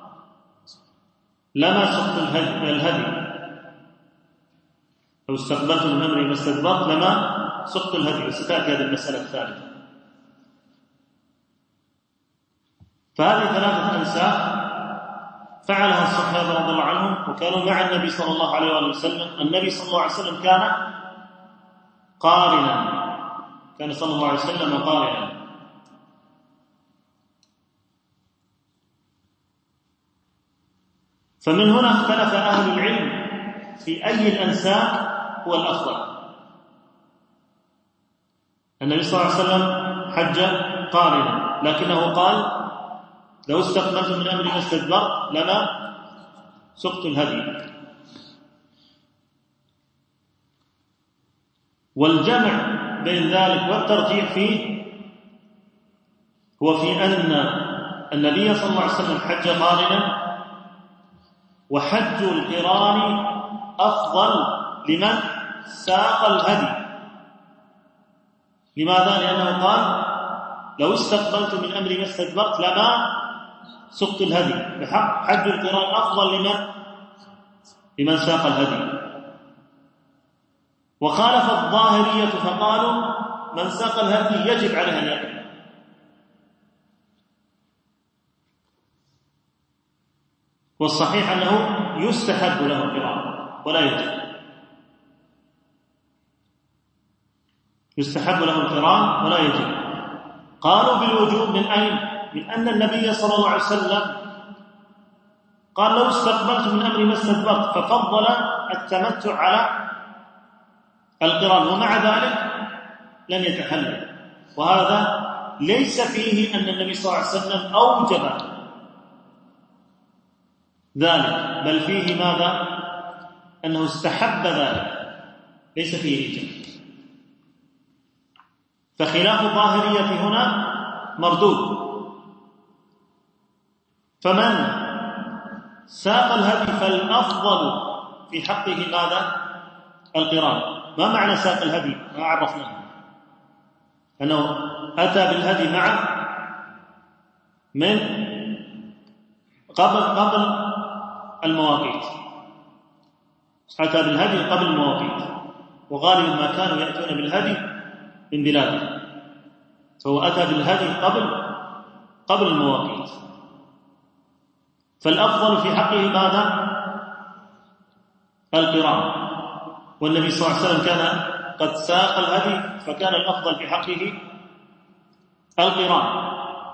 لما سقت الهدي لو استقبلت من أمري ما استدبرت لما سقت الهدي. وستأتي هذه المسألة الثالثة. فهذه ثلاثة أنساك فعلها الصحابة رضي الله عنهم، وكانوا مع النبي صلى الله عليه وآله وسلم. النبي صلى الله عليه وسلم كان قارنا، كان صلى الله عليه وسلم قارنا. فمن هنا اختلف أهل العلم في أي الأنساك هو الأفضل. النبي صلى الله عليه وسلم حج قارنا، لكنه قال لو استقبلت من أمري ما استدبرت لما سقت الهدي. والجمع بين ذلك والترجيح فيه هو في أن النبي صلى الله عليه وسلم حج قارنا، وحج القران أفضل لمن ساق الهدي. لماذا؟ لأنه قال لو استقبلت من أمري ما استدبرت لما سقت الهدي. بحق حج القران أفضل لمن لمن ساق الهدي. وخالف الظاهرية فقالوا من ساق الهدي يجب عليه أن يقرأ. والصحيح أنه يستحب له القراءة ولا يجب. يستحب له القراءة ولا يجب. قالوا بالوجوب من أين؟ من أن النبي صلى الله عليه وسلم قال لو استقبلت من أمري ما استدبرت، ففضل التمتع على القران، ومع ذلك لم يتحلل. وهذا ليس فيه أن النبي صلى الله عليه وسلم أوجب ذلك، بل فيه ماذا؟ أنه استحب ذلك، ليس فيه إيجاب. فخلاف الظاهرية هنا مردود. فمن ساق الهدي فالأفضل في حقه ماذا؟ القران. ما معنى ساق الهدي؟ ما عرفناه. أنه أتى بالهدي معه من قبل قبل المواقيت، أتى بالهدي قبل المواقيت، وغالبا ما كانوا يأتون بالهدي من بلاده، فهو أتى بالهدي قبل قبل المواقيت. فالأفضل في حقه ماذا؟ القران. والنبي صلى الله عليه وسلم كان قد ساق الهدي، فكان الأفضل في حقه القران.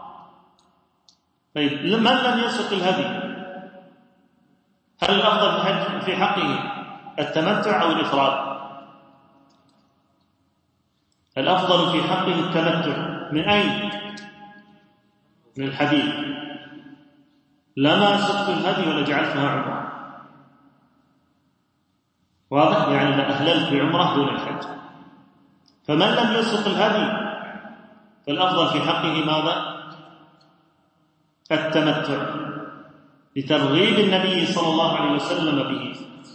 طيب من لم يسق الهدي، هل الأفضل في حقه التمتع أو الإفراد؟ الأفضل في حقه التمتع. من أين؟ من الحديث لما سقت الهدي ولجعلتها عمرة. واضح؟ يعني إذا أهللت بعمرة دون الحج. فمن لم يسق الهدي فالأفضل في حقه ماذا؟ التمتع، لترغيب النبي صلى الله عليه وسلم به.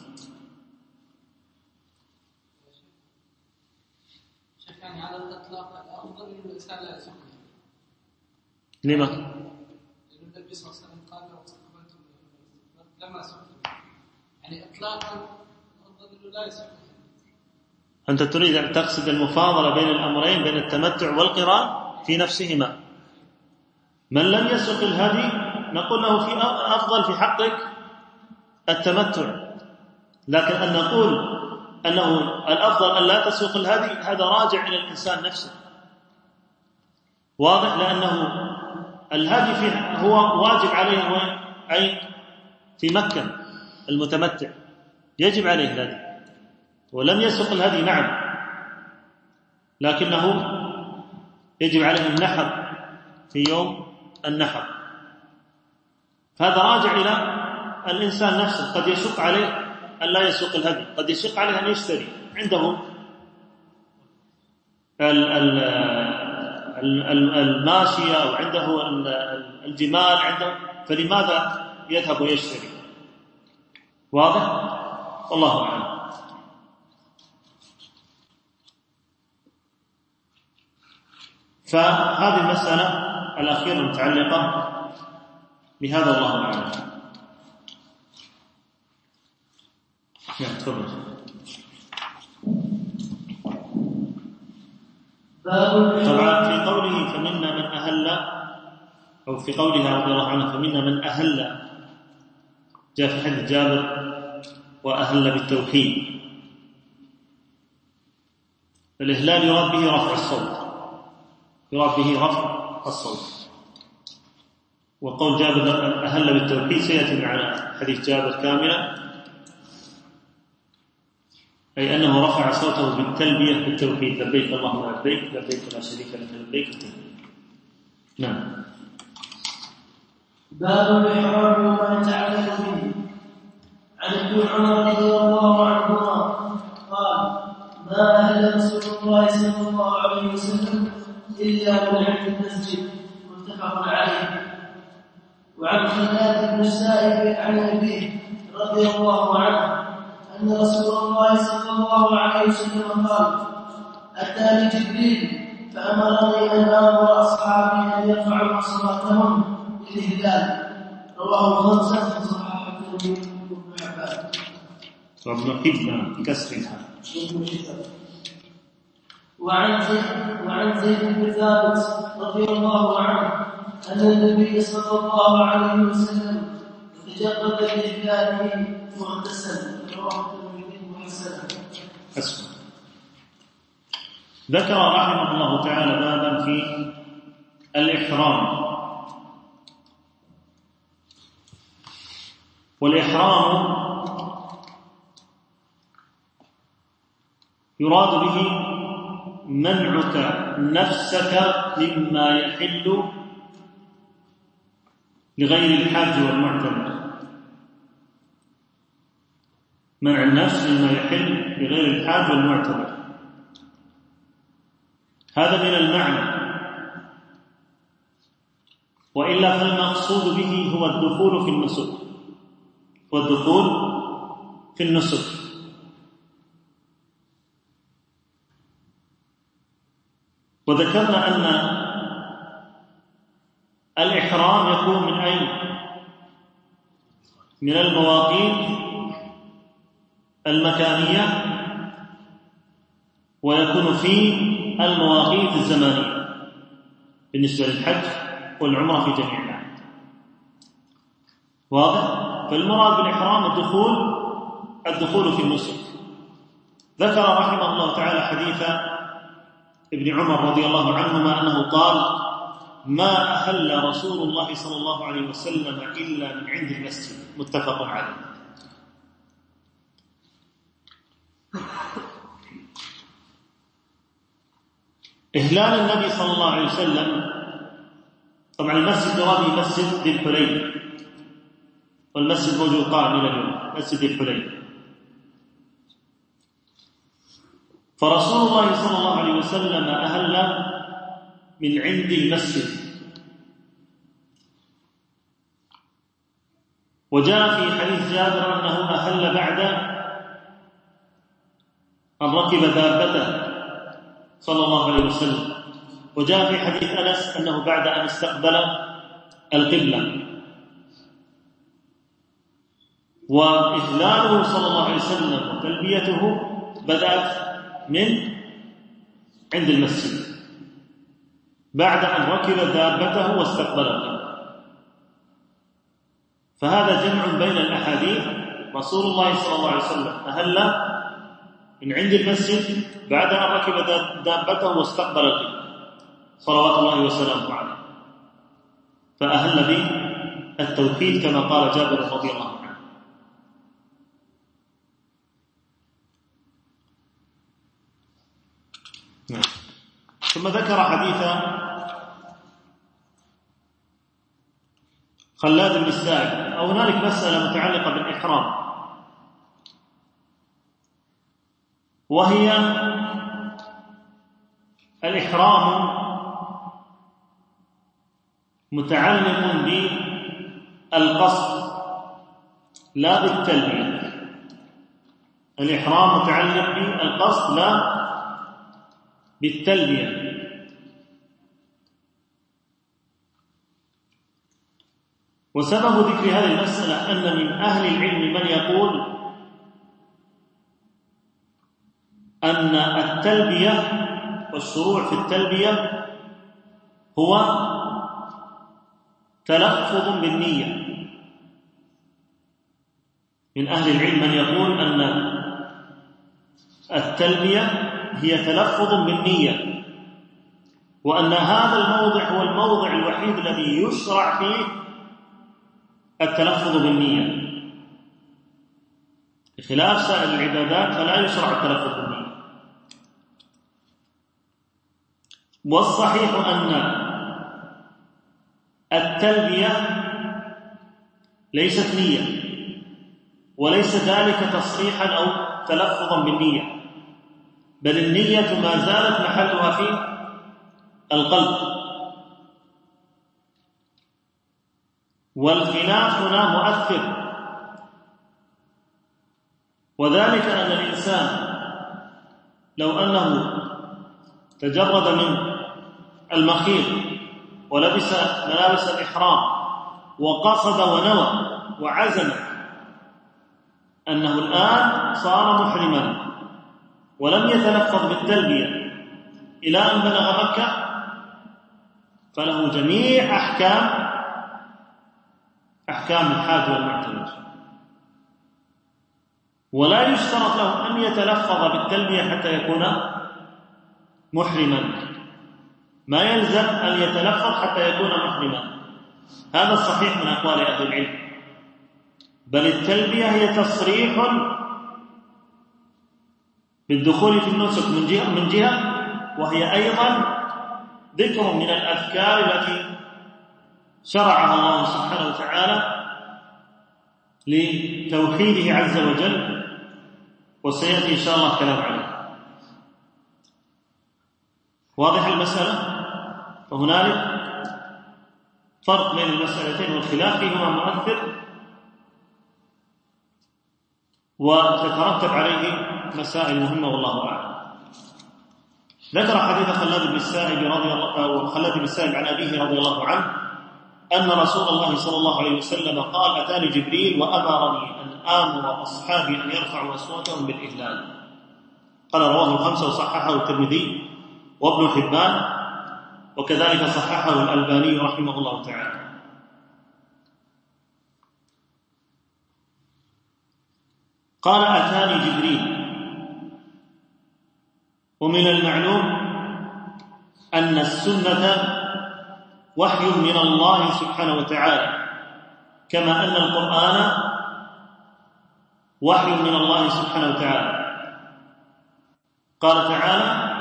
شيخ يعني على الإطلاق الأفضل أن الإنسان لا يسق. لما؟ لأن النبي صلى الله عليه وسلم قال لو استقبلت لما سقت، يعني إطلاقا الأفضل أنه لا يسق. أنت تريد أن تقصد المفاضلة بين الأمرين، بين التمتع والقران في نفسهما. من لم يسق الهدي نقول له في أفضل في حقك التمتع، لكن أن نقول أنه الأفضل أن لا تسوق الهدي هذا راجع إلى الإنسان نفسه. واضح؟ لأنه الهدي فيه هو واجب عليه وين؟ أي في مكة. المتمتع يجب عليه الهدي ولم يسق الهدي، نعم، لكنه يجب عليه النحر في يوم النحر. هذا راجع إلى الإنسان نفسه. قد يشق عليه أن لا يسوق الهدي، قد يشق عليه أن يشتري، عنده الماشية أو عنده الجمال عنده، فلماذا يذهب ويشتري؟ واضح؟ والله أعلم. فهذه المسألة الأخيرة المتعلقة بهذا الله أعلم. نعم تفضل. طبعا في قوله فمنا من أهل، أو في قولها رضي الله عنه فمنا من أهل، جاء في حديث جابر وأهل بالتوحيد. الإهلال يراد به رفع الصوت، يراد به رفع الصوت. وقول جابر أهل بالتوحيد سيأتي معنا حديث جابر كاملا، أي أنه رفع صوته بالتلبية بالتوحيد، لبيك اللهم لبيك لبيك لا شريك لك لبيك التوحيد. نعم. باب الإحرام وما يتعلق به. عن ابن عمر رضي الله عنهما قال: ما أهل رسول الله صلى الله عليه وسلم إلا من عند المسجد، متفق عليه. وعن خلاد بن السائب عن أبيه رضي الله عنه أن رسول الله صلى الله عليه وسلم قال: أتاني جبريل فأمرني أن آمر أصحابي أن يرفعوا أصواتهم بالإهلال. رواه خمسة وصححه الترمذي وابن حبان. وابن حبان بكسرها. وعن زيد وعن زيد بن ثابت رضي الله عنه أن النبي صلى الله عليه وسلم تجرد بإهلاله مغتسلا. رواه الترمذي وحسنه. حسن. ذكر رحمه الله تعالى بابا في الإحرام. والإحرام يراد به منعك نفسك مما يحل لغير الحاج والمعتمر. منع النفس مما يحل لغير الحاج والمعتمر، هذا من المعنى. وإلا فالمقصود به هو الدخول في النسك، والدخول في النسك. وذكرنا أن الإحرام يكون من أين؟ من المواقيت المكانية، ويكون في المواقيت الزمانية بالنسبة للحج والعمرة في جميع الأعمال. واضح؟ فالمراد بالإحرام الدخول الدخول في النسك. ذكر رحمه الله تعالى حديث ابن عمر رضي الله عنهما أنه قال: ما أهل رسول الله صلى الله عليه وسلم إلا من عند المسجد، متفق عليه. إهلال النبي صلى الله عليه وسلم، طبعا المسجد يراد مسجد ذي الحليفة، والمسجد موجود قائم إلى اليوم، مسجد ذي الحليفة. فرسول الله صلى الله عليه وسلم أهل من عند المسجد، وجاء في حديث جابر أنه أهل بعد أن ركب دابته صلى الله عليه وسلم، وجاء في حديث أنس أنه بعد أن استقبل القبلة. وإهلاله صلى الله عليه وسلم وتلبيته بدأت من عند المسجد بعد أن ركب دابته واستقبل القبلة. فهذا جمع بين الأحاديث. رسول الله صلى الله عليه وسلم أهل من عند المسجد بعد أن ركب دابته واستقبل القبلة صلوات الله وسلامه عليه، فأهل بالتوحيد كما قال جابر رضي الله عنه. ثم ذكر حديث خلاد بن السائب. أو هنالك مسألة متعلقة بالإحرام، وهي الإحرام متعلق بالقصد لا بالتلبية. الإحرام متعلق بالقصد لا بالتلبية. وسبب ذكر هذه المسألة أن من أهل العلم من يقول أن التلبية والشروع في التلبية هو تلفظ بالنية. من أهل العلم من يقول أن التلبية هي تلفظ بالنية، وأن هذا الموضع هو الموضع الوحيد الذي يشرع فيه التلفظ بالنية، بخلاف سائر العبادات فلا يشرع التلفظ بالنية. والصحيح أن التلبية ليست نية، وليس ذلك تصريحا أو تلفظا بالنية، بل النية ما زالت محلها في القلب. والخلاف هنا مؤثر، وذلك أن الإنسان لو أنه تجرد من المخيط ولبس ملابس الإحرام وقصد ونوى وعزم أنه الآن صار محرما ولم يتلفظ بالتلبية إلى أن بلغ مكة، فله جميع أحكام أحكام الحاج والمعتمر، ولا يشترط له أن يتلفظ بالتلبية حتى يكون محرما. ما يلزم أن يتلفظ حتى يكون محرما، هذا الصحيح من أقوال أهل العلم. بل التلبية هي تصريح بالدخول في النسك من جهة, من جهة وهي أيضا ذكر من الأذكار التي شرعها الله سبحانه وتعالى لتوحيده عز وجل، وسيأتي إن شاء الله كلام عليه. واضح المسألة؟ فهنالك فرق بين المسألتين والخلاف فيهما مؤثر وتترتب عليه مسائل مهمة والله أعلم. ذكر حديث خلاد بن السائب رضي الله أو خلاد بن السائب عن أبيه رضي الله عنه أن رسول الله صلى الله عليه وسلم قال: أتاني جبريل وأمرني أن آمر أصحابي أن يرفعوا أصواتهم بالإهلال. قال رواه الخمسة وصححه الترمذي وابن حبان، وكذلك صححه الألباني رحمه الله تعالى. قال: أتاني جبريل. ومن المعلوم أن السنة وحي من الله سبحانه وتعالى، كما أن القرآن وحي من الله سبحانه وتعالى. قال تعالى: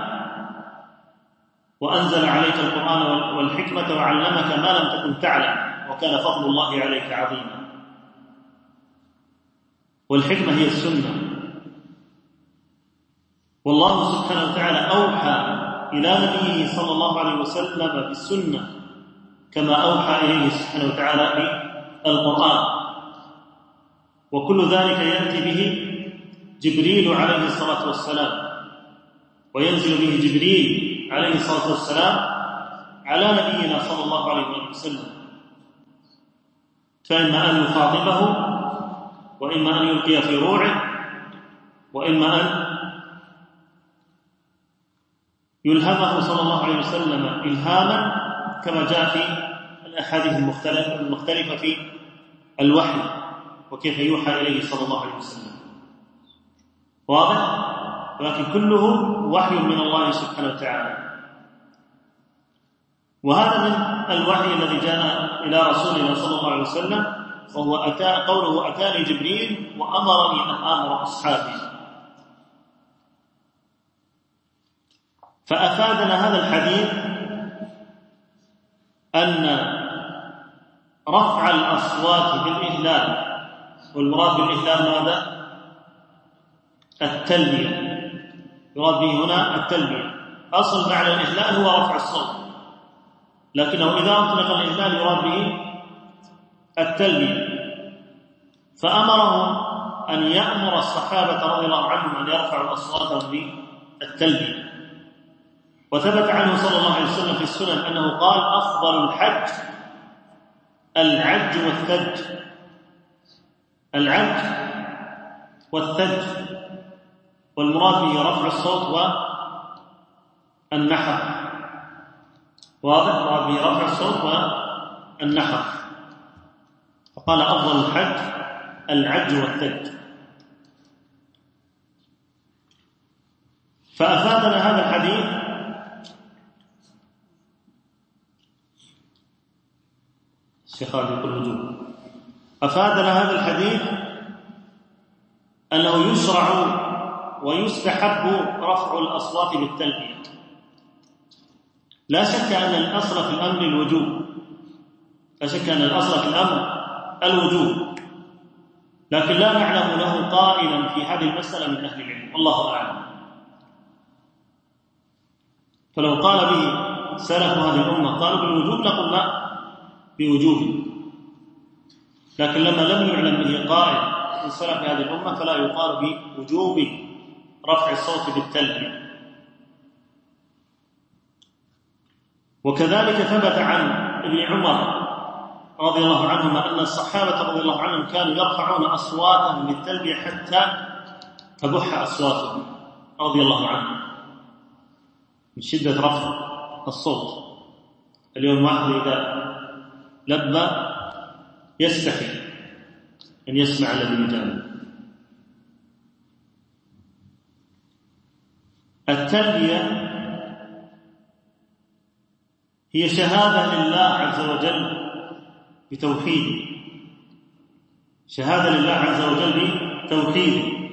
وأنزل عليك القرآن والحكمة وعلمك ما لم تكن تعلم وكان فضل الله عليك عظيما. والحكمة هي السنة، والله سبحانه وتعالى أوحى إلى نبيه صلى الله عليه وسلم بالسنة كما أوحى إليه سبحانه وتعالى بالقرآن، وكل ذلك يأتي به جبريل عليه الصلاة والسلام، وينزل به جبريل عليه الصلاة والسلام على نبينا صلى الله عليه وسلم، فإما أن يخاطبه، وإما أن يلقي في روعه، وإما أن يلهمه صلى الله عليه وسلم إلهاما كما جاء في الأحاديث المختلفة في الوحي وكيف يوحى إليه صلى الله عليه وسلم. واضح؟ ولكن كله وحي من الله سبحانه وتعالى. وهذا من الوحي الذي جاء إلى رسولنا صلى الله عليه وسلم، وهو أتى قوله أتاني جبريل وأمرني أن آمر أصحابي. فأفادنا هذا الحديث أن رفع الأصوات بالإهلال، والمراد بالإهلال ماذا؟ التلبية، يراد به هنا التلبية. أصل معنى الإهلال هو رفع الصوت، لكنه إذا أطلق الإهلال يراد به التلبية. فأمرهم أن يأمر الصحابة رضي الله عنهم أن يرفعوا أصواتهم بالتلبية. وثبت عنه صلى الله عليه وسلم في السنن أنه قال أفضل الحج العج والثج. العج والثج، والمراد به رفع الصوت والنحر. واضح؟ المراد به رفع الصوت والنحر. فقال أفضل الحج العج والثج. فأفادنا هذا الحديث الشيخ خالد يقول وجوب. أفادنا هذا الحديث أنه يشرع ويستحب رفع الأصوات بالتلبية. لا شك أن الأصل في الأمر الوجوب، لا شك أن الأصل في الأمر الوجوب، لكن لا نعلم له قائلا في هذه المسألة من أهل العلم، والله أعلم. فلو قال به سلف هذه الأمة قالوا بالوجوب لقلنا بوجوب، لكن لما لم يعلم به قائل من سلف هذه الأمة فلا يقال بوجوب رفع الصوت بالتلبية. وكذلك ثبت عن ابن عمر رضي الله عنهما أن الصحابة رضي الله عنهم كانوا يرفعون أصواتهم بالتلبية حتى تبح أصواتهم رضي الله عنهم من شدة رفع الصوت. اليوم واحد إذا لبى يستحي أن يسمع الذي يجاوب. التلبية هي شهادة لله عز وجل بتوحيده، شهادة لله عز وجل بتوحيده،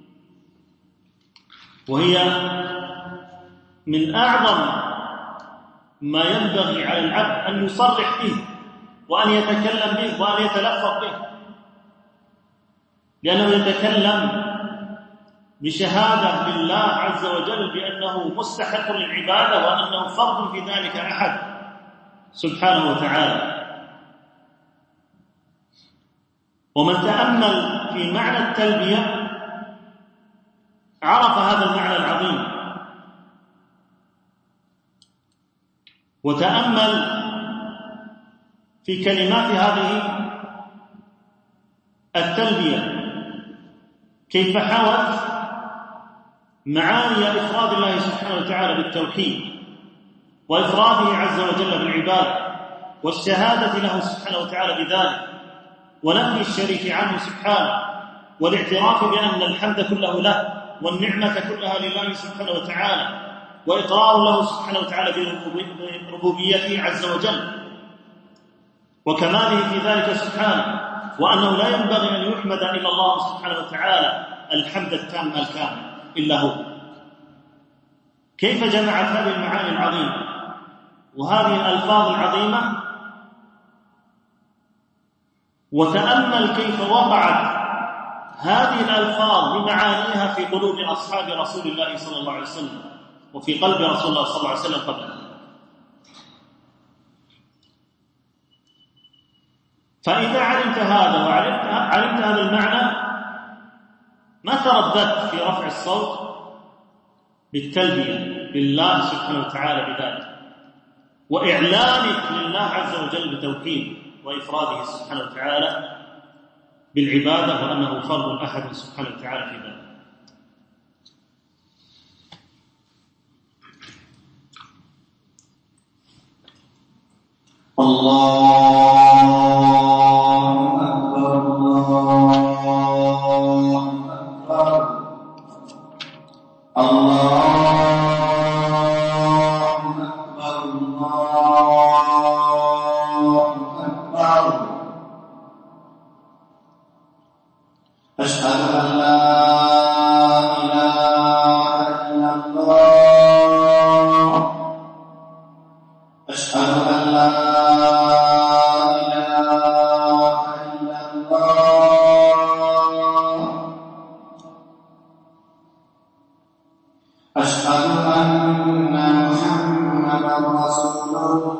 وهي من أعظم ما ينبغي على العبد أن يصرح به وأن يتكلم به وأن يتلفظ به، لأنه يتكلم بشهادة لله عز وجل بأنه مستحق للعبادة وأنه فرض في ذلك أحد سبحانه وتعالى. ومن تأمل في معنى التلبية عرف هذا المعنى العظيم، وتأمل في كلمات هذه التلبية كيف حاولت معاني إفراد الله سبحانه وتعالى بالتوحيد وإفراده عز وجل بالعبادة والشهادة له سبحانه وتعالى بذلك ونفي الشريك عنه سبحانه والاعتراف بأن الحمد كله له والنعمة كلها لله سبحانه وتعالى وإقرار له سبحانه وتعالى بربوبيته عز وجل وكماله في ذلك سبحانه، وأنه لا ينبغي أن يحمد إلا الله سبحانه وتعالى الحمد التام الكامل إلا هو. كيف جمعت هذه المعاني العظيمة وهذه الألفاظ العظيمة؟ وتأمل كيف وقعت هذه الألفاظ بمعانيها في قلوب أصحاب رسول الله صلى الله عليه وسلم وفي قلب رسول الله صلى الله عليه وسلم قبله. فإذا علمت هذا وعلمت علمت هذا المعنى ما ترددت في رفع الصوت بالتلبية لله سبحانه وتعالى بذلك، وإعلانك لله عز وجل بتوحيده وإفراده سبحانه وتعالى بالعبادة وأنه فرد أحد سبحانه وتعالى في ذلك. الله أكبر الله أكبر الله أكبر الله أكبر. أشهد أن لا إله إلا الله. أشهد أن لا أشهد أن محمدا رسول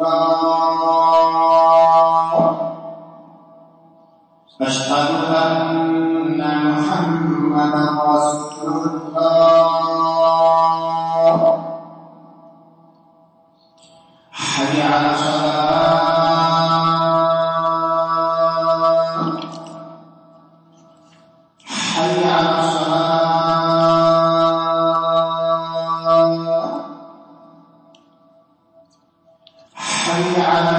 الله. أشهد أن محمدا رسول الله. حي على الصلاة. حي على الصلاة. حي على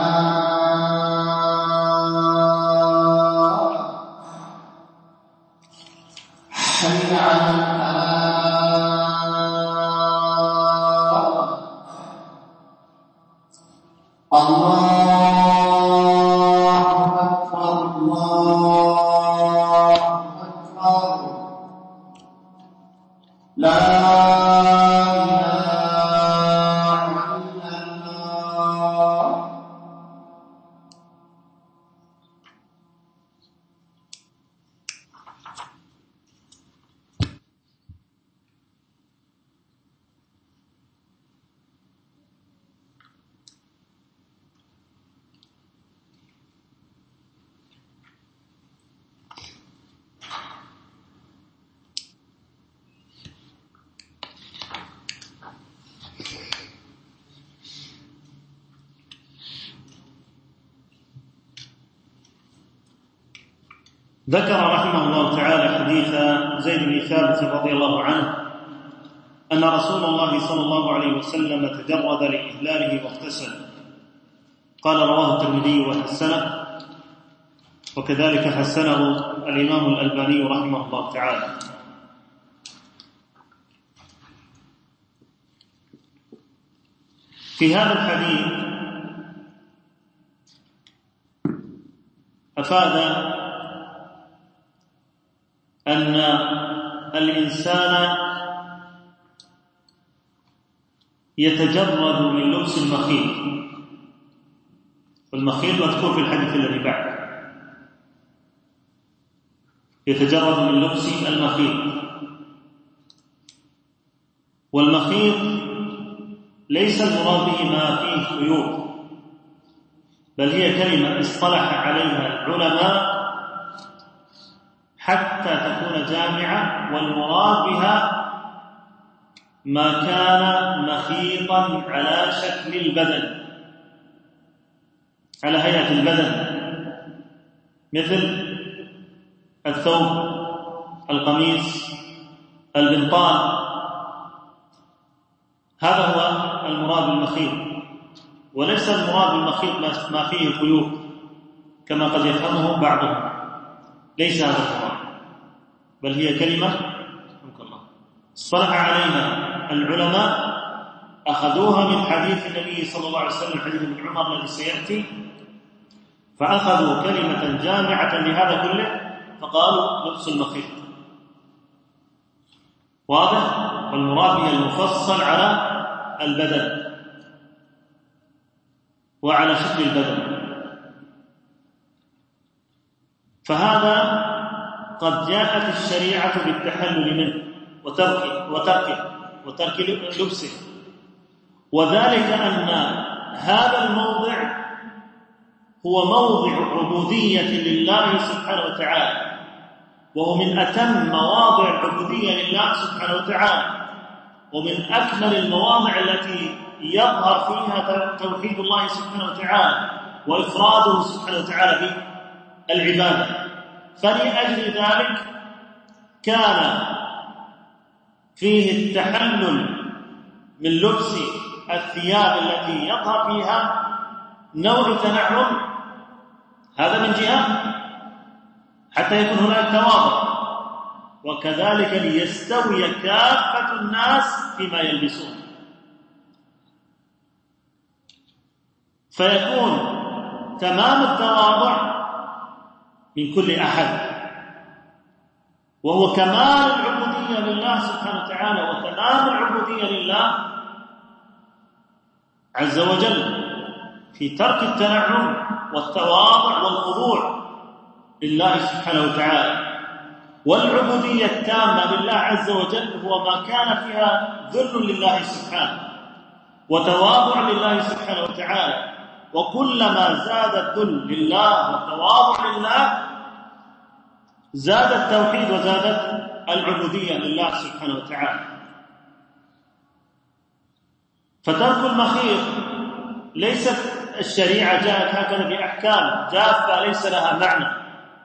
الفلاح. حي على الفلاح. الله أكبر الله أكبر. لا ذكر رحمه الله تعالى حديث زيد بن ثابت رضي الله عنه أن رسول الله صلى الله عليه وسلم تجرد لإهلاله واغتسل. قال رواه الترمذي وحسنه، وكذلك حسنه الإمام الألباني رحمه الله تعالى. في هذا الحديث أفاد أن الإنسان يتجرد من لبس المخيط، والمخيط مذكور في الحديث الذي بعده، يتجرد من لبس المخيط. والمخيط ليس المراد به ما فيه خيوط، بل هي كلمة اصطلح عليها العلماء حتى تكون جامعة، والمراد بها ما كان مخيطا على شكل البدن، على هيئة البدن، مثل الثوب، القميص، البنطال. هذا هو المراد بالمخيط، وليس المراد بالمخيط ما فيه خيوط كما قد يفهمه بعضهم، ليس هذا المراد، بل هي كلمة اصطلح عليها العلماء، أخذوها من حديث النبي صلى الله عليه وسلم، حديث ابن عمر الذي سيأتي، فأخذوا كلمة جامعة لهذا كله فقالوا لبس المخيط. واضح؟ والمراد هي المفصل على البدن وعلى شكل البدن. فهذا قد جاءت الشريعة بالتحلل منه وتركه وتركه وترك لبسه، وذلك أن هذا الموضع هو موضع عبودية لله سبحانه وتعالى، وهو من أتم مواضع العبودية لله سبحانه وتعالى، ومن أكمل المواضع التي يظهر فيها توحيد الله سبحانه وتعالى وإفراده سبحانه وتعالى بالعبادة. فلأجل ذلك كان فيه التحلل من لبس الثياب التي يظهر فيها نوع تنعم، هذا من جهة حتى يكون هناك تواضع، وكذلك ليستوي كافة الناس فيما يلبسون، فيكون تمام التواضع من كل أحد، وهو كمال العبودية لله سبحانه وتعالى وتمام العبودية لله عز وجل في ترك التنعم والتواضع والخضوع لله سبحانه وتعالى. والعبودية التامة لله عز وجل هو ما كان فيها ذل لله سبحانه وتواضع لله سبحانه وتعالى، وكلما زاد الذل لله والتواضع لله زاد التوحيد وزادت العبودية لله سبحانه وتعالى. فترك المخيط ليست الشريعة جاءت هكذا بأحكام جافة ليس لها معنى،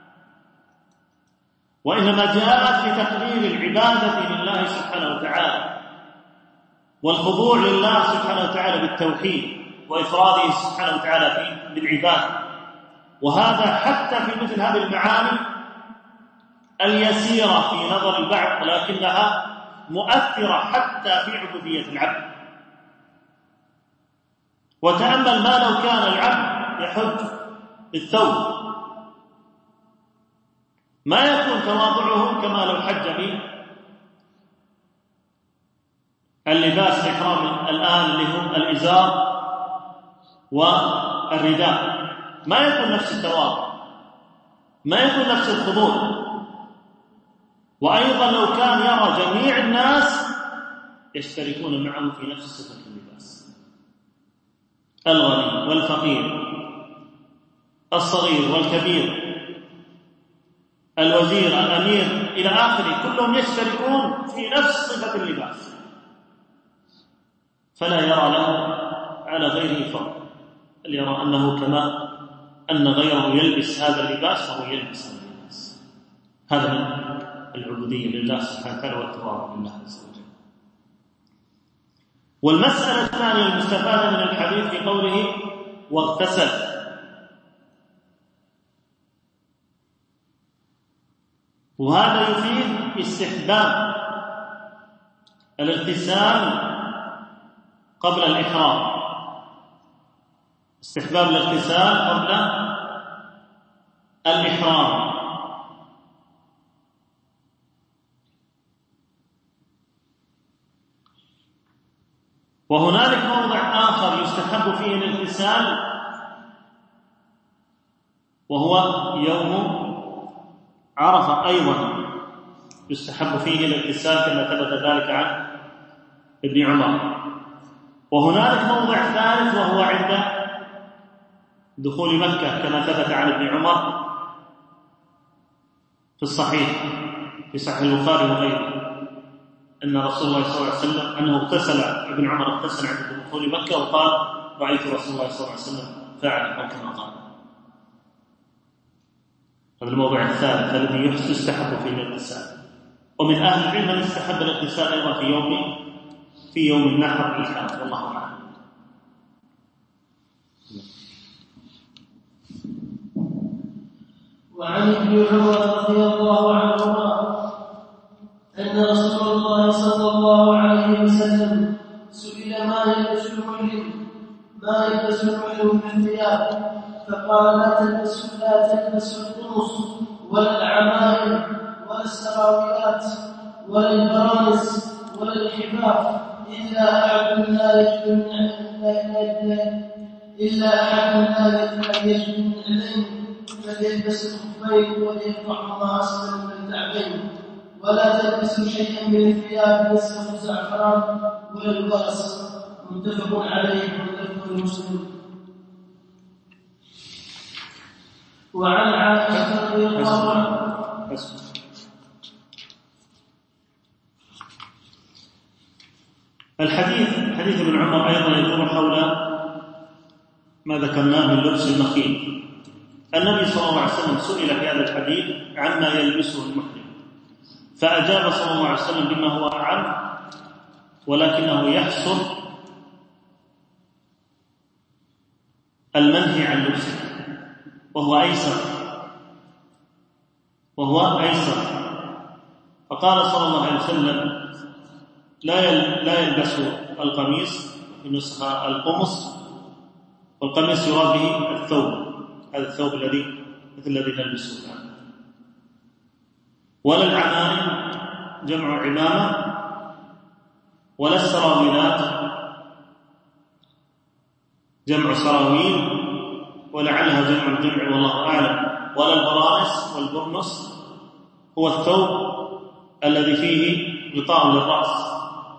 وإنما جاءت في تقرير العبادة لله سبحانه وتعالى والخضوع لله سبحانه وتعالى بالتوحيد وإفراده سبحانه وتعالى بالعبادة. وهذا حتى في مثل هذه المعاني اليسيرة في نظر البعض، ولكنها مؤثرة حتى في عبودية العبد. وتأمل ما لو كان العبد يحج بالثوب، ما يكون تواضعه كما لو حج به اللباس الإحرام الآن اللي هم الإزار والرداء، ما يكون نفس التواضع، ما يكون نفس الخضوع. وأيضا لو كان يرى جميع الناس يشتركون معه في نفس صفة اللباس، الغني والفقير، الصغير والكبير، الوزير الأمير إلى آخره، كلهم يشتركون في نفس صفة اللباس، فلا يرى له على غيره فضل، بل يرى أنه كما أن غيره يلبس هذا اللباس فهو يلبس هذا اللباس. هذا من العبودية لله سبحانه وتعالى والتواضع لله عز وجل. والمسألة الثانية المستفادة من الحديث في قوله واغتسل، وهذا يفيد استحباب الاغتسال قبل الإحرام، استحباب الاغتسال قبل الإحرام. وهنالك موضع آخر يستحب فيه الاغتسال، وهو يوم عرفة، أيضا يستحب فيه الاغتسال كما ثبت ذلك عن ابن عمر. وهنالك موضع ثالث وهو عند دخول مكة كما ثبت عن ابن عمر في الصحيح في صحيح البخاري وغيره أن رسول الله صلى الله عليه وسلم أنه اغتسل، ابن عمر اغتسل عند دخول مكة وقال رأيت رسول الله صلى الله عليه وسلم فعل أو كما قال. هذا الموضوع الثالث الذي يستحب فيه الاغتسال. ومن أهل العلم من استحب الاغتسال أيضا في يوم في يوم النحر الكامل، والله أعلم. وعن ابن عمر رضي الله عنهما أن رسول الله صلى الله عليه وسلم سئل ما يلبس المحرم ما يلبس المحرم من الثياب، فقال لا تلبس لا تلبس القمص ولا العمائم ولا السراويلات ولا البرانس ولا الحفاف إلا أحد لا يجد إلا أحد لا يجد من عليه فليلبس الخفين وليرفعهما أسفل من الكعبين، ولا تلبسوا شيئا من الثياب مسه زعفران ولا البرص. متفق عليه واللفظ لمسلم. وعن عائشة رضي الله عنها الحديث حديث ابن عمر أيضا يدور حول ما ذكرناه من لبس النخيل. النبي صلى الله عليه وسلم سئل في هذا الحديث عما يلبسه المحرم، فأجاب صلى الله عليه وسلم بما هو أعم، ولكنه يحصر المنهي عن لبسه وهو أيسر وهو أيسر فقال صلى الله عليه وسلم لا يلبس القميص بنسخة القمص، والقميص يراد به الثوب، هذا الثوب الذي مثل الذي نلبسه الآن، ولا العمائم جمع عمامة، ولا السراويلات جمع سراويل ولعلها جمع الجمع والله أعلم، ولا البرانس والبرنس هو الثوب الذي فيه غطاء للرأس،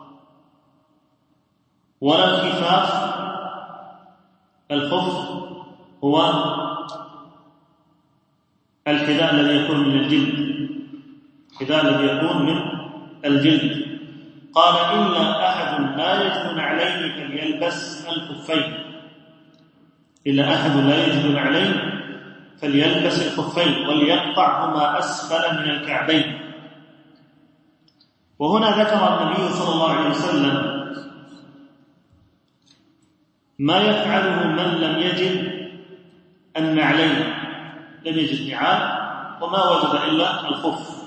ولا الخفاف الخف هو الحذاء الذي يكون من الجلد، الحذاء الذي يكون من الجلد. قال إلا أحد لا يجد نعلين فليلبس الخفين، إلا أحد لا يجد نعلين فليلبس الخفين وليقطعهما أسفل من الكعبين. وهنا ذكر النبي صلى الله عليه وسلم ما يفعله من لم يجد النعلين، لم يجد نعال وما وجد إلا الخف.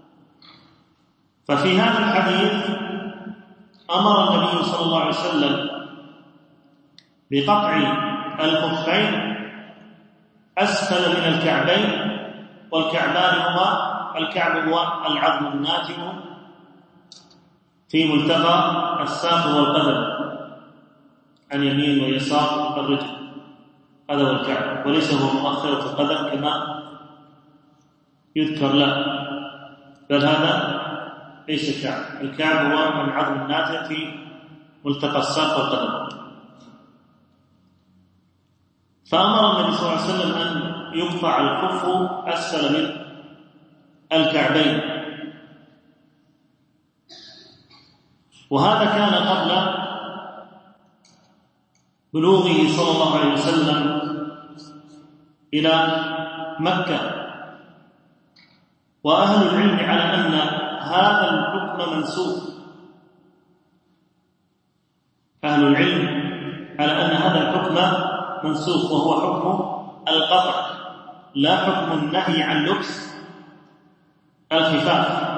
ففي هذا الحديث أمر النبي صلى الله عليه وسلم بقطع الخفين أسفل من الكعبين، والكعبان هما الكعب هو العظم الناتج في ملتقى الساق والقدم عن يمين ويسار الرجل، هذا هو الكعب، وليس هو مؤخرة القدم كما يذكر له، بل هذا ليس الكعب. الكعب هو العظم الناتج في ملتقى الساق والقدم. فأمر النبي صلى الله عليه وسلم أن يقطع الخف أسفل من الكعبين، وهذا كان قبل بلوغه صلى الله عليه وسلم إلى مكة. وأهل العلم على أن هذا الحكم منسوخ، أهل العلم على أن هذا الحكم منسوخ، وهو حكم القطع لا حكم النهي عن لبس الخفاف.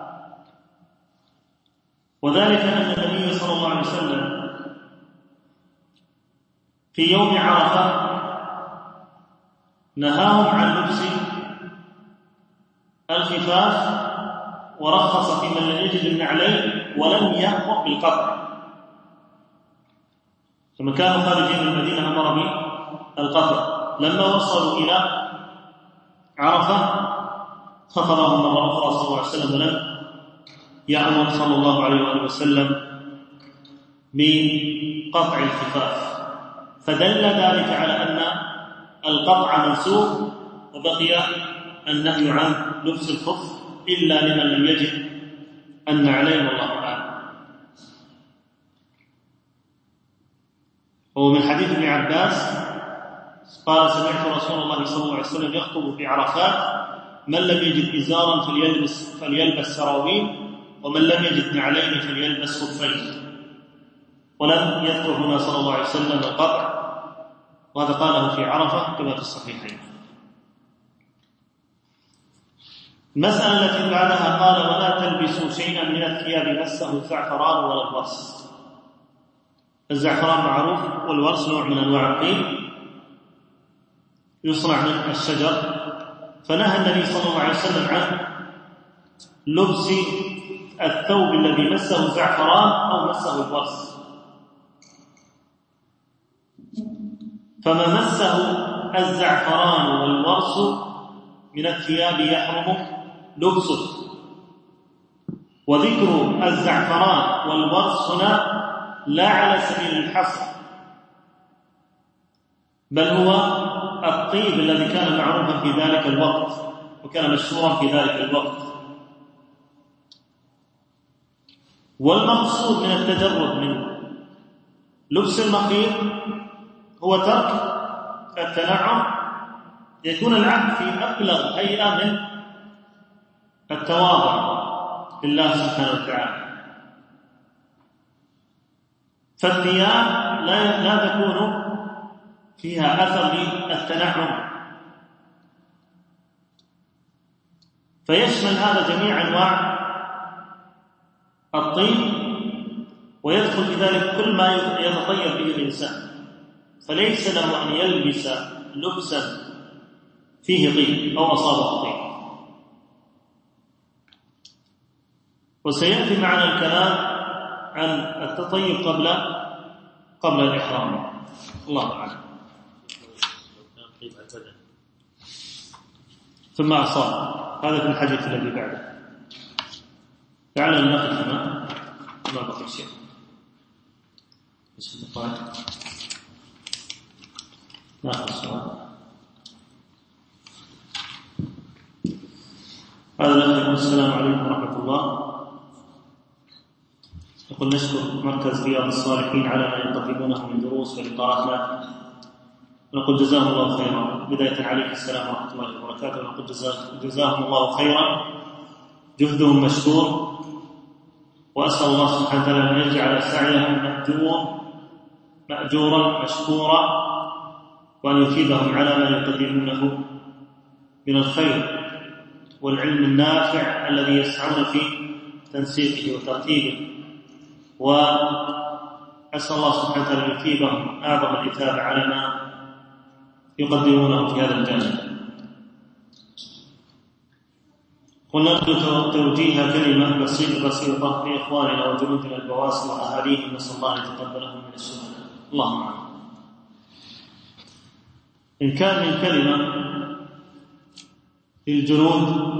وذلك أن النبي صلى الله عليه وسلم في يوم عرفة نهاهم عن لبس الخفاف، ورخص في من لم يجد النعلين، ولم يأمر بالقطع. لما كانوا خارجين من المدينة أمر بالقطع. لما وصلوا إلى عرفة خطبهم مرة أخرى صلى الله عليه وسلم، ولم يأمر صلى الله عليه وآله وسلم بقطع الخفاف، فدل ذلك على أن القطع منسوخ، وبقي النهي عن لبس الخف إلا لمن لم يجد النعلين والله أعلم. ومن حديث ابن عباس قال سمعت رسول الله صلى الله عليه وسلم يخطب في عرفات من لم يجد إزارا فليلبس, فليلبس سراويل، ومن لم يجد نعلين فليلبس خفين. ولم يذكر هنا صلى الله عليه وسلم القطع، وهذا قاله في عرفة كما في الصحيحين. المسألة التي بعدها قال ولا تلبسوا شيئا من الثياب مسه الزعفران ولا الورس. الزعفران معروف، والورس نوع من أنواع الطين يصنع من الشجر. فنهى النبي صلى الله عليه وسلم عن لبس الثوب الذي مسه الزعفران أو مسه الورس. فما مسه الزعفران والورس من الثياب يحرم لبسه. وذكر الزعفران والورس هنا لا على سبيل الحصر، بل هو الطيب الذي كان معروفا في ذلك الوقت وكان مشهورا في ذلك الوقت. والمقصود من التجرد من لبس المخيط هو ترك التنعم، يكون العبد في أبلغ هيئة من التواضع لله سبحانه وتعالى. فالثياب لا لا تكون فيها أثر للتنعم، فيشمل هذا جميع أنواع الطيب، ويدخل في ذلك كل ما يتطيب به الإنسان، فليس له أن يلبس لبسا فيه طيب أو أصابه طيب. وسيأتي معنا الكلام عن التطيب قبل قبل الإحرام. الله أعلم. ثم أصاب، هذا في الحديث الذي بعده. لعل النقل هنا ما بقي شيء. بسم الله. ناخذ السؤال. هذا الأخ، السلام عليكم ورحمة الله. يقول: نشكر مركز رياض الصالحين على ما يقدمونه من دروس ولقاءات نافعة، ونقول جزاهم الله خيرا. بداية عليك السلام ورحمة الله وبركاته، ونقول جزاهم الله خيرا، جهدهم مشكور، وأسأل الله سبحانه وتعالى أن يجعل سعيهم مأجورا مأجورا مشكورا، وأن يثيبهم على ما يقدمونه من الخير والعلم النافع الذي يسعون في تنسيقه وترتيبه. وأسأل الله سبحانه وتعالى أن يثيبهم أعظم الإثابة على ما يقدمونه في هذا الجانب. ونرجو توجيه كلمة بسيطة بسيطة لإخواننا وجنودنا البواسل وأهاليهم، نسأل الله أن يتقبلهم من الشهداء. اللهم آمين. إن كان من كلمة للجنود،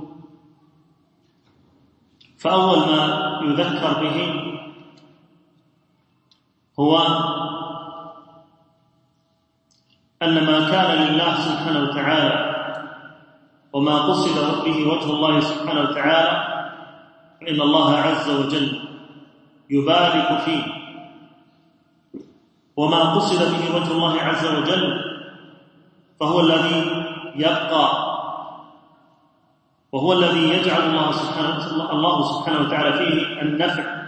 فأول ما يذكر به هو أن ما كان لله سبحانه وتعالى وما قصد به وجه الله سبحانه وتعالى فإن الله عز وجل يبارك فيه، وما قصد به وجه الله عز وجل فهو الذي يبقى، وهو الذي يجعل الله سبحانه الله سبحانه وتعالى فيه النفع،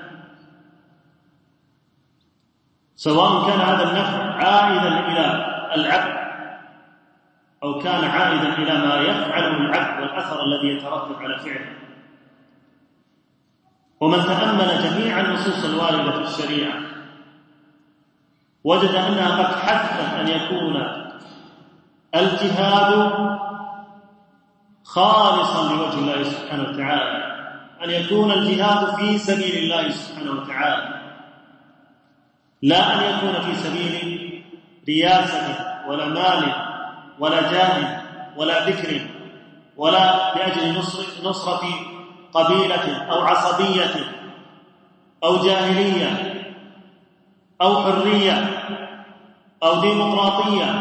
سواء كان هذا النفع عائدا إلى العبد أو كان عائدا إلى ما يفعله العبد والأثر الذي يترتب على فعله. ومن تأمل جميع النصوص الواردة في الشريعة وجد أنها قد حثت أن يكون الجهاد خالصا لوجه الله سبحانه وتعالى، أن يكون الجهاد في سبيل الله سبحانه وتعالى، لا أن يكون في سبيل رياسة ولا مال ولا جاه ولا ذكر، ولا لأجل نصر نصرة قبيلة أو عصبية أو جاهلية أو حرية أو ديمقراطية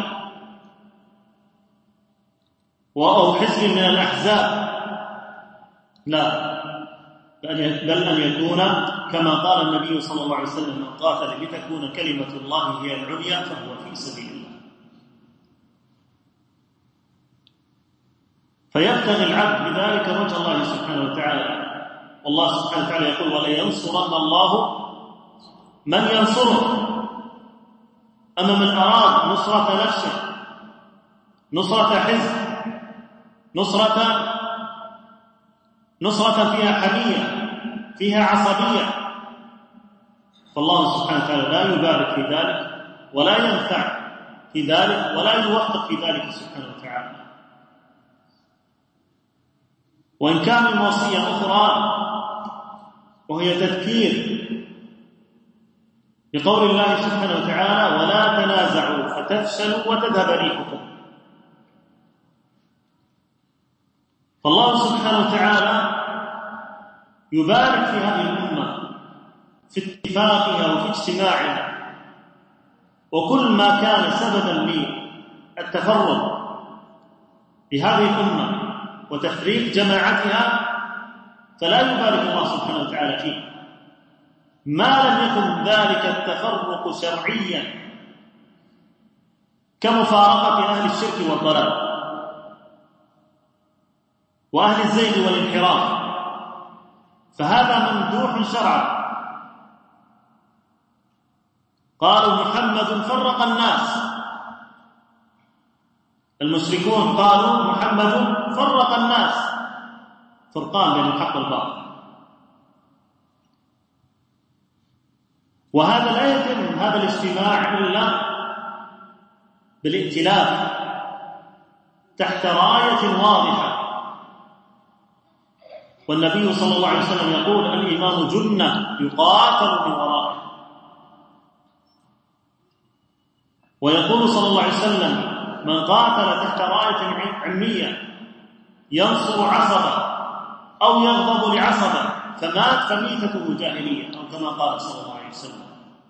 أو حزب من الأحزاب، لا، بل أن يكون كما قال النبي صلى الله عليه وسلم: من قاتل لتكون كلمة الله هي العليا فهو في سبيل الله. فيبتغي العبد بذلك وجه الله سبحانه وتعالى، والله سبحانه وتعالى يقول: ولينصرن الله من ينصره. أما من أراد نصرة نفسه، نصرة حزب، نصرة نصرة فيها حمية، فيها عصبية، فالله سبحانه وتعالى لا يبارك في ذلك ولا ينفع في ذلك ولا يوفق في ذلك سبحانه وتعالى. وإن كان من وصية أخرى وهي تذكير بقول الله سبحانه وتعالى: ولا تنازعوا فتفشلوا وتذهب ريحكم. فالله سبحانه وتعالى يبارك في هذه الأمة في اتفاقها وفي اجتماعها، وكل ما كان سببا للتفرق بهذه الأمة وتفريق جماعتها فلا يبارك الله سبحانه وتعالى فيه، ما لم يكن ذلك التفرق شرعيا كمفارقة أهل الشرك والضلال وأهل الزيغ والانحراف، فهذا ممدوح شرعا. قالوا محمد فرق الناس، المشركون قالوا محمد فرق الناس، فرقان بين الحق والباطل، وهذا لا يتم هذا الاجتماع إلا بالائتلاف تحت راية واضحة. والنبي صلى الله عليه وسلم يقول الإيمان جنة يقاتل من ورائه، ويقول صلى الله عليه وسلم من قاتل تحت راية علمية ينصر عصبه أو يغضب لعصبه فمات فميتته جاهلية، أو كما قال صلى الله عليه وسلم.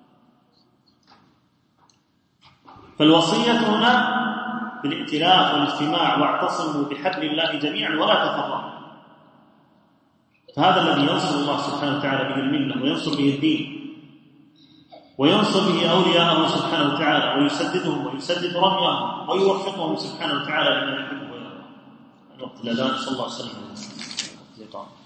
فالوصية هنا بالائتلاف والاجتماع، واعتصموا بحبل الله جميعا ولا تفرقوا. فهذا الذي ينصر الله سبحانه وتعالى به الملة، وينصر به الدين، وينصر به أولياءه سبحانه وتعالى، ويسددهم ويسدد رميهم ويوفقهم سبحانه وتعالى لما يحب ويرضى. الوقت الأذان صلى الله عليه وسلم.